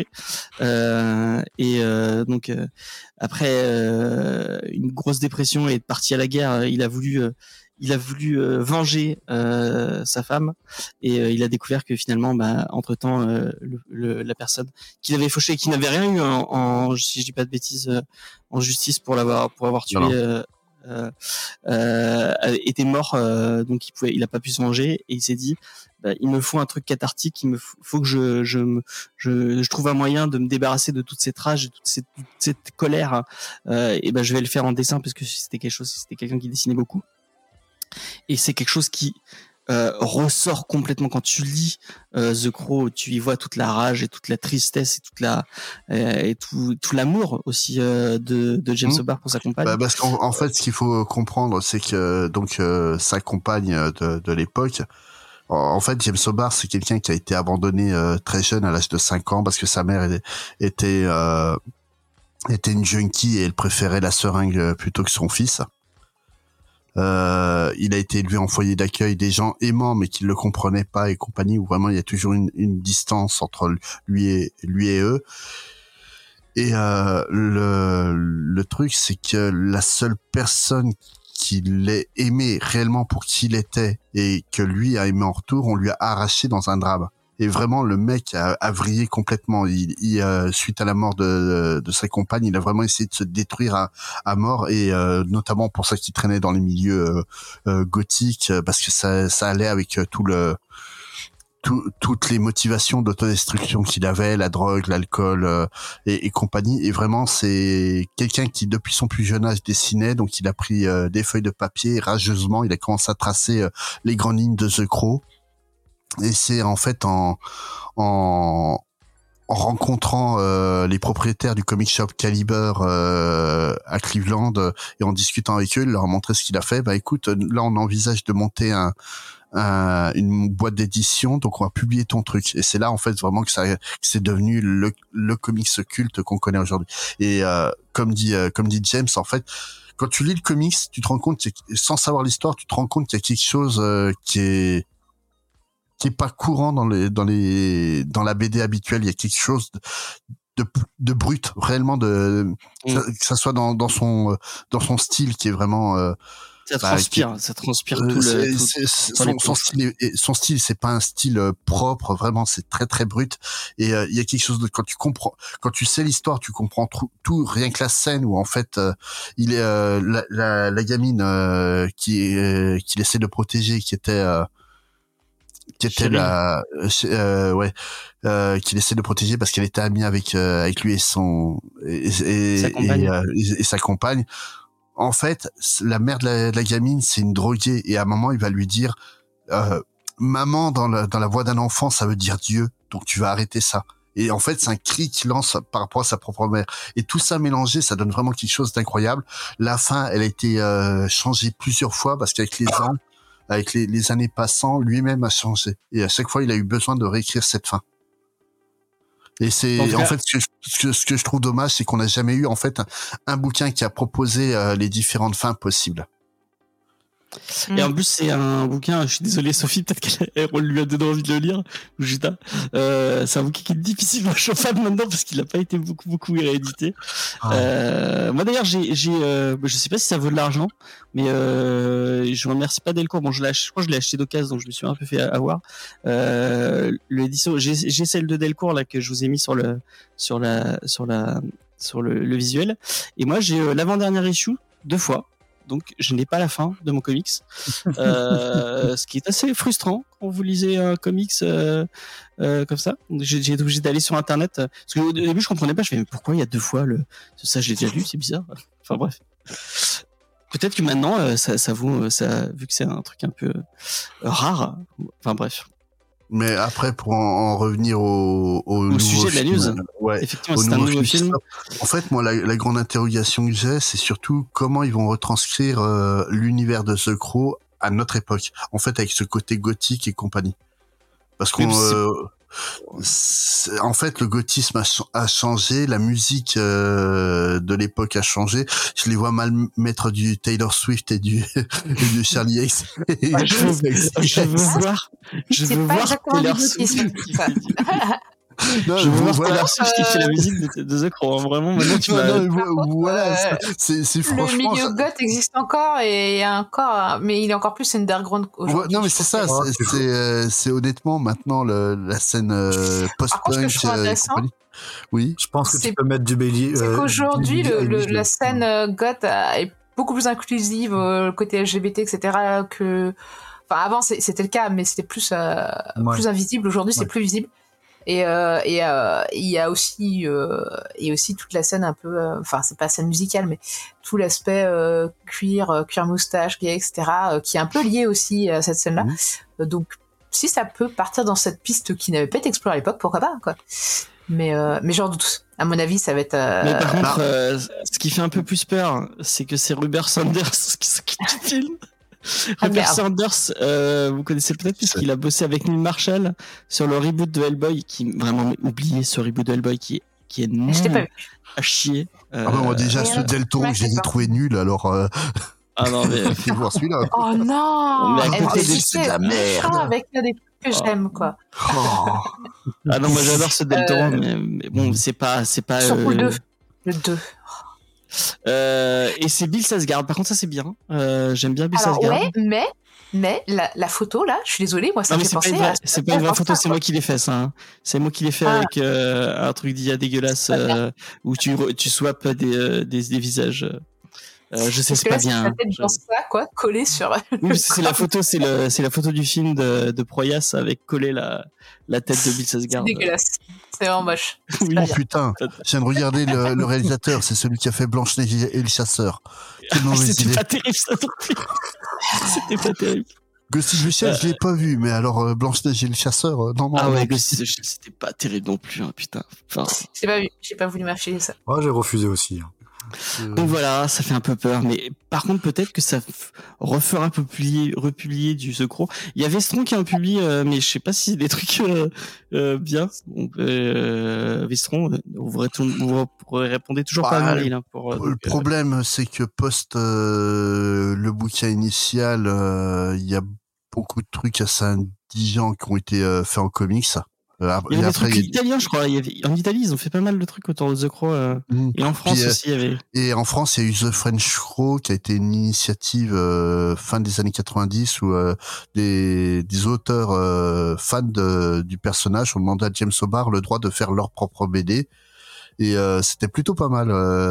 Donc après une grosse dépression et parti à la guerre, il a voulu venger sa femme et il a découvert que finalement entre-temps la personne qui l'avait fauché, qui n'avait rien eu si je dis pas de bêtises en justice pour avoir tué était mort, donc il a pas pu se venger et il s'est dit il me faut un truc cathartique, il me faut que je trouve un moyen de me débarrasser de toute cette rage, de toute cette colère, et je vais le faire en dessin parce que c'était quelqu'un qui dessinait beaucoup. Et c'est quelque chose qui ressort complètement quand tu lis The Crow. Tu y vois toute la rage et toute la tristesse et tout l'amour aussi de James O'Barr pour sa compagne. Parce qu'en fait, ce qu'il faut comprendre, c'est que donc sa compagne de l'époque. En fait, James O'Barr, c'est quelqu'un qui a été abandonné très jeune, à l'âge de 5 ans, parce que sa mère était était une junkie et elle préférait la seringue plutôt que son fils. Il a été élevé en foyer d'accueil, des gens aimants mais qui le comprenaient pas et compagnie, où vraiment il y a toujours une distance entre lui et eux. Et le truc, c'est que la seule personne qui l'ait aimé réellement pour qui il était et que lui a aimé en retour, on lui a arraché dans un drame. Et vraiment, le mec a vrillé complètement. Suite à la mort de sa compagne, il a vraiment essayé de se détruire à mort, et notamment pour ça qu'il traînait dans les milieux gothiques, parce que ça allait avec toutes les motivations d'autodestruction qu'il avait, la drogue, l'alcool et compagnie. Et vraiment, c'est quelqu'un qui, depuis son plus jeune âge, dessinait. Donc, il a pris des feuilles de papier et rageusement, il a commencé à tracer les grandes lignes de The Crow. Et c'est en fait en rencontrant les propriétaires du comic shop Caliber à Cleveland, et en discutant avec eux, il leur a montré ce qu'il a fait. Bah écoute, là on envisage de monter une boîte d'édition, donc on va publier ton truc. Et c'est là en fait vraiment que c'est devenu le comics culte qu'on connaît aujourd'hui. Et comme dit James, en fait, quand tu lis le comics, tu te rends compte, sans savoir l'histoire, tu te rends compte qu'il y a quelque chose qui est pas courant dans la BD habituelle. Il y a quelque chose de brut, réellement, que ça soit dans son style qui est vraiment ça transpire tout son style, c'est pas un style propre, vraiment, c'est très très brut. Et il y a quelque chose de, quand tu sais l'histoire, tu comprends tout, rien que la scène où en fait il est la gamine qu'il essaie de protéger, qu'il essaie de protéger parce qu'elle était amie avec lui et sa compagne. En fait, la mère de la gamine, c'est une droguée, et à un moment, il va lui dire maman dans la voix d'un enfant, ça veut dire Dieu, donc tu vas arrêter ça. Et en fait, c'est un cri qu'il lance par rapport à sa propre mère. Et tout ça mélangé, ça donne vraiment quelque chose d'incroyable. La fin, elle a été changée plusieurs fois parce qu'avec les années passant, lui-même a changé. Et à chaque fois, il a eu besoin de réécrire cette fin. Et c'est en fait ce que je trouve dommage, c'est qu'on n'a jamais eu en fait un bouquin qui a proposé les différentes fins possibles. Et en plus, c'est un bouquin, je suis désolé Sophie, peut-être qu'elle lui a donné envie de le lire, ou Juta. C'est un bouquin qui est difficilement chauffable maintenant parce qu'il n'a pas été beaucoup réédité. Moi d'ailleurs, je sais pas si ça vaut de l'argent, mais je remercie pas Delcourt. Bon, je crois que je l'ai acheté d'occasion, donc je me suis un peu fait avoir. L'édition, j'ai celle de Delcourt là que je vous ai mis sur le visuel. Et moi, j'ai l'avant-dernière issue 2 fois. Donc, je n'ai pas la fin de mon comics, ce qui est assez frustrant quand vous lisez un comics comme ça. J'ai été obligé d'aller sur Internet, parce qu'au début, je comprenais pas. Je me disais, mais pourquoi il y a 2 fois ça, je l'ai déjà lu, c'est bizarre. Enfin bref. Peut-être que maintenant, ça vaut, vu que c'est un truc un peu rare. Enfin bref. Mais après, pour en revenir au sujet de la news, ouais, effectivement, c'est un nouveau film. En fait, moi, la grande interrogation que j'ai, c'est surtout comment ils vont retranscrire l'univers de The Crow à notre époque. En fait, avec ce côté gothique et compagnie. Parce qu'on, en fait, le gothisme a changé, la musique de l'époque a changé. Je les vois mal mettre du Taylor Swift et du Charlie X. Je veux voir Taylor Swift. Non, je veux voir Taylor Swift qui fait la musique de The Crow. Vraiment, maintenant tu m'as... Voilà, c'est franchement... Le milieu goth existe encore, et mais il est encore plus underground aujourd'hui. Non, mais c'est ça, c'est honnêtement maintenant la scène post-punk. Oui. Je pense que tu peux mettre du bélier. C'est qu'aujourd'hui, la scène goth est beaucoup plus inclusive, le côté LGBT, etc. Enfin, avant, c'était le cas, mais c'était plus invisible. Aujourd'hui, c'est plus visible. Et il y a aussi toute la scène un peu, enfin c'est pas la scène musicale, mais tout l'aspect cuir moustache, gay, etc. Qui est un peu lié aussi à cette scène-là. Donc si ça peut partir dans cette piste qui n'avait pas été explorée à l'époque, pourquoi pas quoi. Mais j'en doute. À mon avis, ça va être. Mais par contre, ce qui fait un peu plus peur, c'est que c'est Ruber Sanders qui s'occupe du film. Ruber Sanders, vous connaissez peut-être puisqu'il a bossé avec Neil Marshall sur le reboot de Hellboy, qui vraiment oublié ce reboot de Hellboy qui est qui est Je t'ai pas vu. à chier. Moi, déjà, ceux de Del Toro, je les ai trouvés nuls, alors Ah non, mais faut voir celui-là. Oh non! Mais à Elle côté me des- c'est de la merde. avec des trucs que j'aime, quoi. Oh. ah non, moi j'adore ce Del Toro, mais bon, c'est pas Surtout le 2. Le 2. et c'est Bill Skarsgård. Par contre, ça c'est bien. J'aime bien Bill Alors, Skarsgård. ouais, mais la photo, là, je suis désolée, moi, ça Non, me mais fait penser c'est pas une vraie photo, c'est moi qui l'ai fait, ça. Hein. C'est moi qui l'ai fait avec un truc d'IA dégueulasse où tu swaps des visages. Je sais, c'est pas bien. C'est peut-être dans ça, quoi, collé sur. Oui, c'est la photo, c'est la photo du film de Proyas avec collé la tête de Bill C'est Skarsgård. dégueulasse. C'est vraiment moche. Oui. pas Oh bien. putain, je viens de regarder le réalisateur, c'est celui qui a fait Blanche-Neige et le chasseur. Quelle mauvaise C'était idée. pas terrible, ça non plus. C'était pas terrible. Ghost in the Shell, je l'ai pas vu, mais alors Blanche-Neige et le chasseur, non. Ah ouais, c'était pas terrible non plus, hein, putain. Enfin, J'ai pas vu, j'ai pas voulu m'affiler ça. Moi, j'ai refusé aussi. Hein. donc voilà, ça fait un peu peur, mais par contre peut-être que ça refera republier du Secro. Il y avait Vestron qui en publie, mais je sais pas si c'est des trucs bien. Vestron, vous répondez toujours pas à mon mail. Hein, le problème, c'est que post le bouquin initial, il y a beaucoup de trucs assez indigents qui ont été faits en comics. Il y avait des trucs italiens, je crois. En Italie, ils ont fait pas mal de trucs autour de The Crow. Et en France aussi, il y avait. Et en France, il y a eu The French Crow, qui a été une initiative fin des années 90 où des auteurs fans du personnage ont demandé à James O'Barr le droit de faire leur propre BD. Et c'était plutôt pas mal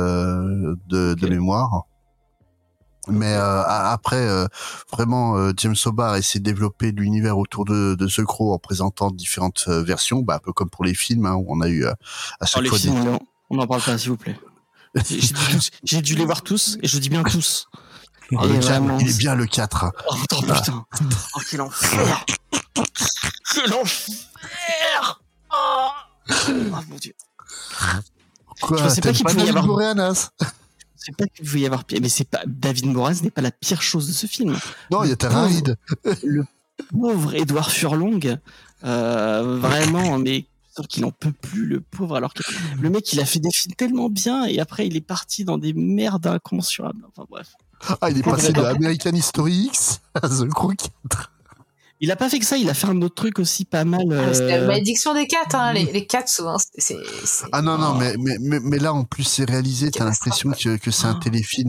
de mémoire. Mais après, vraiment, James O'Barr a essayé de développer l'univers autour de The Crow en présentant différentes versions, un peu comme pour les films, hein, où on a eu à chaque fois films, on n'en parle pas, s'il vous plaît. J'ai dû les voir tous, et je dis bien tous. il est bien le 4. Oh putain. Oh, quel enfer. Quel enfer. Oh mon dieu. Quoi, je pensais pas qu'il pouvait y avoir... C'est pas qu'il pouvait y avoir pire, mais c'est pas David Moraz n'est pas la pire chose de ce film. Non, il y a Tara Reid. Le pauvre Édouard Furlong, vraiment, mais sûr qu'il en peut plus, le pauvre. Alors que le mec, il a fait des films tellement bien et après il est parti dans des merdes incommensurables. Enfin bref. Ah, il est passé de American History X à The Crow 4. Il a pas fait que ça, il a fait un autre truc aussi pas mal. C'est la malédiction des cats, hein. Les cats souvent. Ah non, mais là en plus c'est réalisé, t'as l'impression que c'est un téléfilm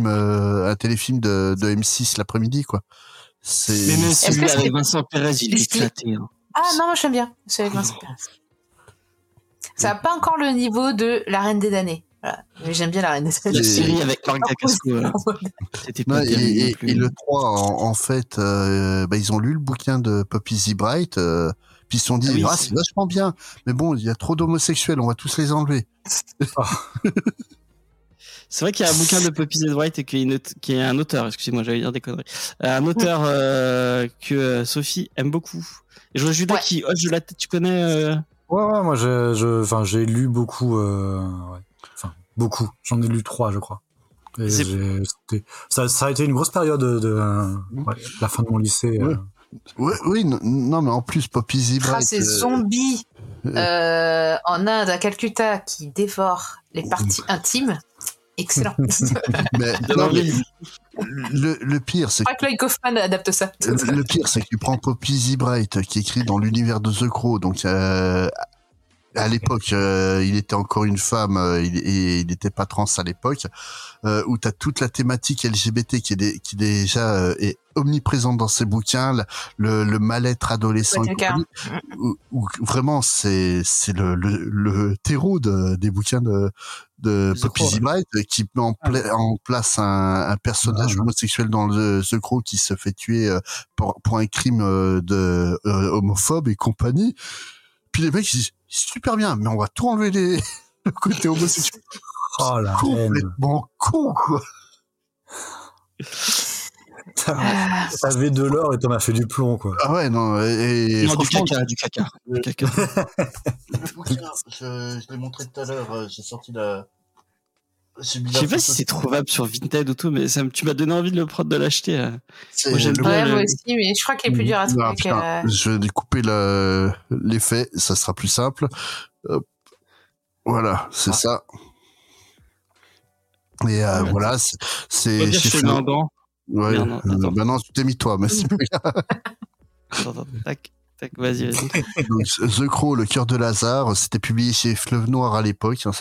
de M6 l'après-midi, quoi. Mais même celui avec Vincent Perez, il est éclaté. Hein. Ah non, moi j'aime bien celui avec Vincent Perez. Ça n'a pas encore le niveau de La Reine des damnés. Voilà. Mais j'aime bien La Reine des damnés. La série avec Marc Dacascos. C'était pas terrible. Et le 3, en fait, ils ont lu le bouquin de Poppy Z-Bright, puis ils se sont dit, c'est vachement bien, mais bon, il y a trop d'homosexuels, on va tous les enlever. C'est vrai qu'il y a un bouquin de Poppy Z-Bright et qui est un auteur, excusez-moi, j'allais dire des conneries. Un auteur que Sophie aime beaucoup. Et je vois Judas qui hoche de la tête, tu connais Ouais, moi j'ai lu beaucoup. Beaucoup. J'en ai lu 3, je crois. Et ça a été une grosse période de la fin de mon lycée. Oui, non, mais en plus, Poppy Z-Bright... ces zombies en Inde, à Calcutta, qui dévorent les parties intimes. Excellent. Le pire, c'est que Lloyd Kaufman adapte ça. Le pire, c'est que tu prends Poppy Z-Bright, qui est écrit dans l'univers de The Crow, donc à l'époque, il était encore une femme et il n'était pas trans à l'époque, où t'as toute la thématique LGBT qui déjà est omniprésente dans ces bouquins, le mal-être adolescent, où vraiment c'est le terreau des bouquins de Poppy Z-Bright, qui met en place un personnage homosexuel dans The Crow qui se fait tuer pour un crime homophobe et compagnie. Puis les mecs ils disent super bien, mais on va tout enlever le côté homosexuel. Oh la complètement con, quoi. T'avais de l'or et t'en as fait du plomb, quoi. Ah ouais, non, non, du caca. Le bouquin, je l'ai montré tout à l'heure, j'ai sorti la... Je sais pas si c'est trouvable sur Vinted ou tout, mais tu m'as donné envie de l'acheter. Moi, j'aime bien moi aussi, mais je crois qu'il est plus dur à trouver. Je vais découper l'effet, ça sera plus simple. Voilà, c'est ça. Et voilà, c'est chez chez Fleuve. Ouais. Merde, attends. Bah non, tu t'es mis toi, mais c'est pas grave. Attends, tac, vas-y. Donc, The Crow, le cœur de Lazare, c'était publié chez Fleuve Noir à l'époque. Hein,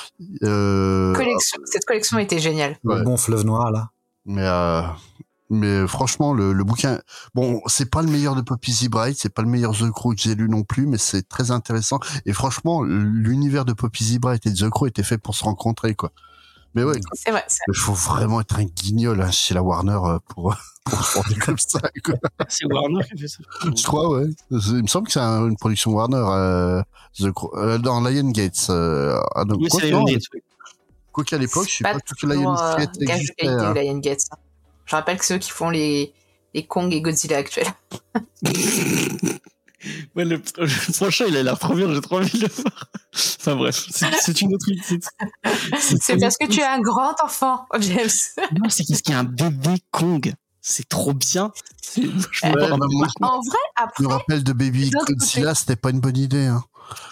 Cette collection était géniale. Ouais. Le bon Fleuve Noir, là. Mais franchement, le bouquin, bon, c'est pas le meilleur de Poppy Z. Bride, c'est pas le meilleur The Crow que j'ai lu non plus, mais c'est très intéressant. Et franchement, l'univers de Poppy Z. Bride et The Crow était fait pour se rencontrer, quoi. Mais ouais, c'est vrai. il faut vraiment être un guignol hein, chez la Warner pour se porter comme ça, quoi. C'est Warner qui fait ça. Je crois, ouais. Il me semble que c'est une production Warner, The Crow, dans Lionsgate. Oui, c'est Lionsgate. Quoi qu'à l'époque, je sais pas tout que Lionsgate existait. Lionsgate. Je rappelle que c'est eux qui font les Kong et Godzilla actuels. Ouais, le prochain, il a l'air trop bien, j'ai trop envie de le voir. Enfin bref, c'est une autre idée. C'est parce que tu es un grand enfant, James. Non, c'est parce qu'il y a un bébé Kong. C'est trop bien. En vrai, après. Je me rappelle de Baby Godzilla, c'était pas une bonne idée. Hein.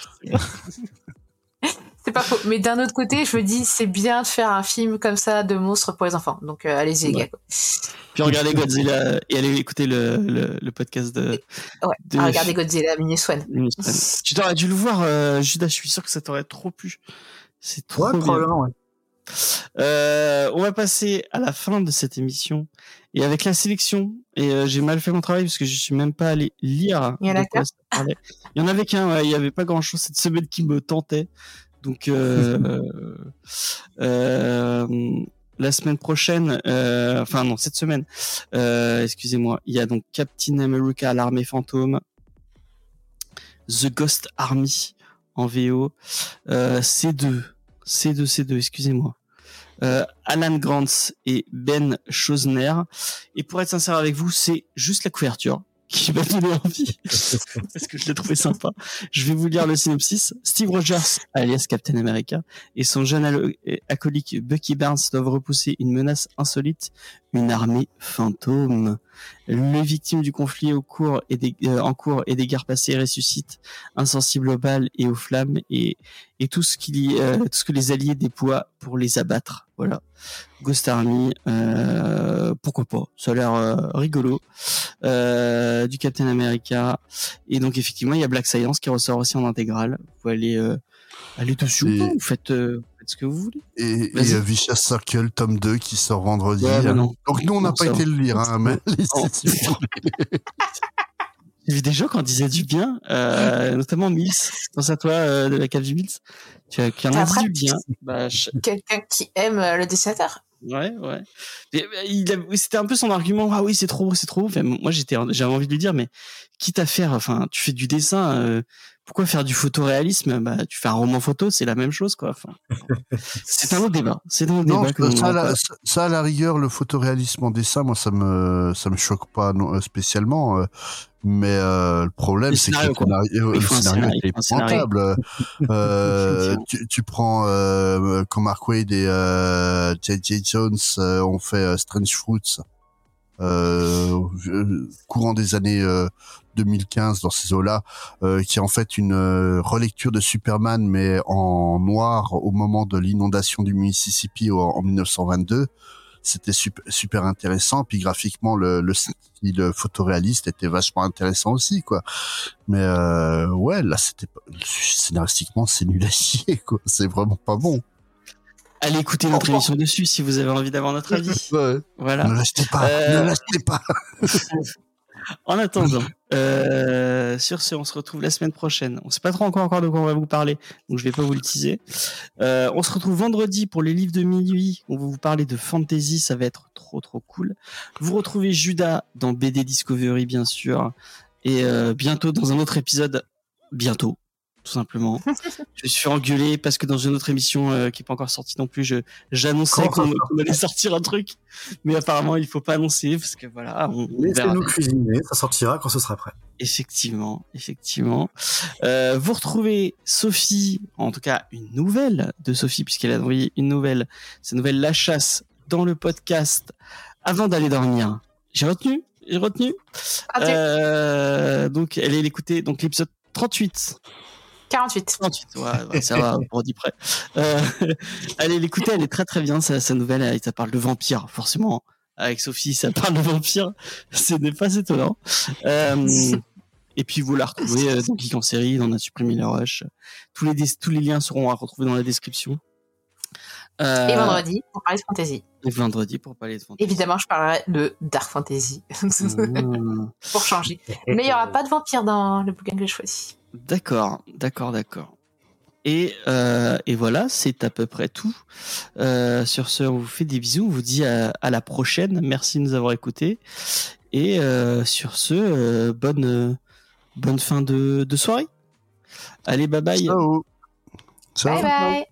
C'est pas faux. Mais d'un autre côté, je me dis, c'est bien de faire un film comme ça de monstres pour les enfants. Donc, allez-y, les gars. Puis regardez Godzilla et allez écouter le podcast de. Ouais, regardez Godzilla, Minus One. Tu t'aurais dû le voir, Judas, je suis sûr que ça t'aurait trop plu. C'est trop bien. Probablement, ouais. On va passer à la fin de cette émission et avec la sélection. Et j'ai mal fait mon travail parce que je suis même pas allé lire. Il y en a qu'un. Il y en avait qu'un, ouais, il y avait pas grand chose cette semaine qui me tentait. Donc la semaine prochaine, enfin non, cette semaine, excusez-moi, il y a donc Captain America, l'armée fantôme, The Ghost Army en VO, C2, excusez-moi, Alan Grant et Ben Schozner. Et pour être sincère avec vous, c'est juste la couverture qui m'a donné envie parce que je l'ai trouvé sympa. Je vais vous lire le synopsis. Steve Rogers, alias Captain America, et son jeune acolyte Bucky Barnes doivent repousser une menace insolite, une armée fantôme. Les victimes du conflit en cours et des guerres passées ressuscitent, insensibles aux balles et aux flammes et tout ce que les alliés déploient pour les abattre. Voilà. Ghost Army, pourquoi pas, ça a l'air rigolo, du Captain America, et donc effectivement il y a Black Science qui ressort aussi en intégrale. Vous pouvez aller dessus, vous faites ce que vous voulez. Et Vicious Circle tome 2 qui sort vendredi. Ouais, bah non. Donc nous on n'a pas été le lire, hein, mais j'ai vu des gens qui en disaient du bien, notamment Mills. Pense à toi de la cave du Mills. Tu en as dit du bien. Quelqu'un qui aime le dessinateur. Ouais. C'était un peu son argument. Ah oui, c'est trop beau. Enfin, moi, j'avais envie de lui dire, mais quitte à faire, enfin, tu fais du dessin, pourquoi faire du photoréalisme? Bah, tu fais un roman photo, c'est la même chose, quoi. Enfin, c'est un autre débat. Ça, à la rigueur, le photoréalisme en dessin, moi, ça me choque pas spécialement. Mais le problème, c'est que le scénario est épouvantable. Tu prends quand Mark Waid et J.J. Jones ont fait Strange Fruits courant des années 2015 dans ces eaux-là, qui est en fait une relecture de Superman mais en noir au moment de l'inondation du Mississippi en 1922. C'était super intéressant, puis graphiquement le style photoréaliste était vachement intéressant aussi, quoi. Mais ouais, là scénaristiquement c'est nul à chier, quoi. C'est vraiment pas bon. Allez écouter notre émission dessus si vous avez envie d'avoir notre avis. Ouais. Voilà. Ne l'achetez pas. En attendant, sur ce, on se retrouve la semaine prochaine. On sait pas trop encore de quoi on va vous parler, donc je vais pas vous le teaser. On se retrouve vendredi pour les livres de minuit. On va vous parler de fantasy, ça va être trop cool. Vous retrouvez Judas dans BD Discovery, bien sûr, et bientôt dans un autre épisode. Bientôt, tout simplement. Je me suis fait engueuler parce que dans une autre émission qui est pas encore sortie non plus, j'annonçais qu'on allait sortir un truc, mais apparemment il faut pas annoncer parce que voilà. Laissez-nous cuisiner, ça sortira quand ce sera prêt. Effectivement. Vous retrouvez Sophie, en tout cas une nouvelle de Sophie puisqu'elle a envoyé une nouvelle, sa nouvelle La Chasse dans le podcast avant d'aller dormir. J'ai retenu. Donc elle est écoutée donc l'épisode 38. 48. 38, ouais, ça va, pour 10 près. Allez l'écouter, elle est très très bien, sa nouvelle, ça parle de vampires, forcément. Avec Sophie, ça parle de vampires, ce n'est pas étonnant. Et puis vous la retrouvez dans Geek en série, dans Nature Miller Rush. Tous les liens seront à retrouver dans la description. Et vendredi, pour parler de fantasy. Et vendredi, pour parler de fantasy. Évidemment, je parlerai de Dark Fantasy. Pour changer. Mais il n'y aura pas de vampire dans le bouquin que j'ai choisi. D'accord. Et voilà, c'est à peu près tout. Sur ce, on vous fait des bisous, on vous dit à la prochaine. Merci de nous avoir écoutés. Et sur ce, bonne fin de soirée. Allez, bye bye. Ciao. Bye bye.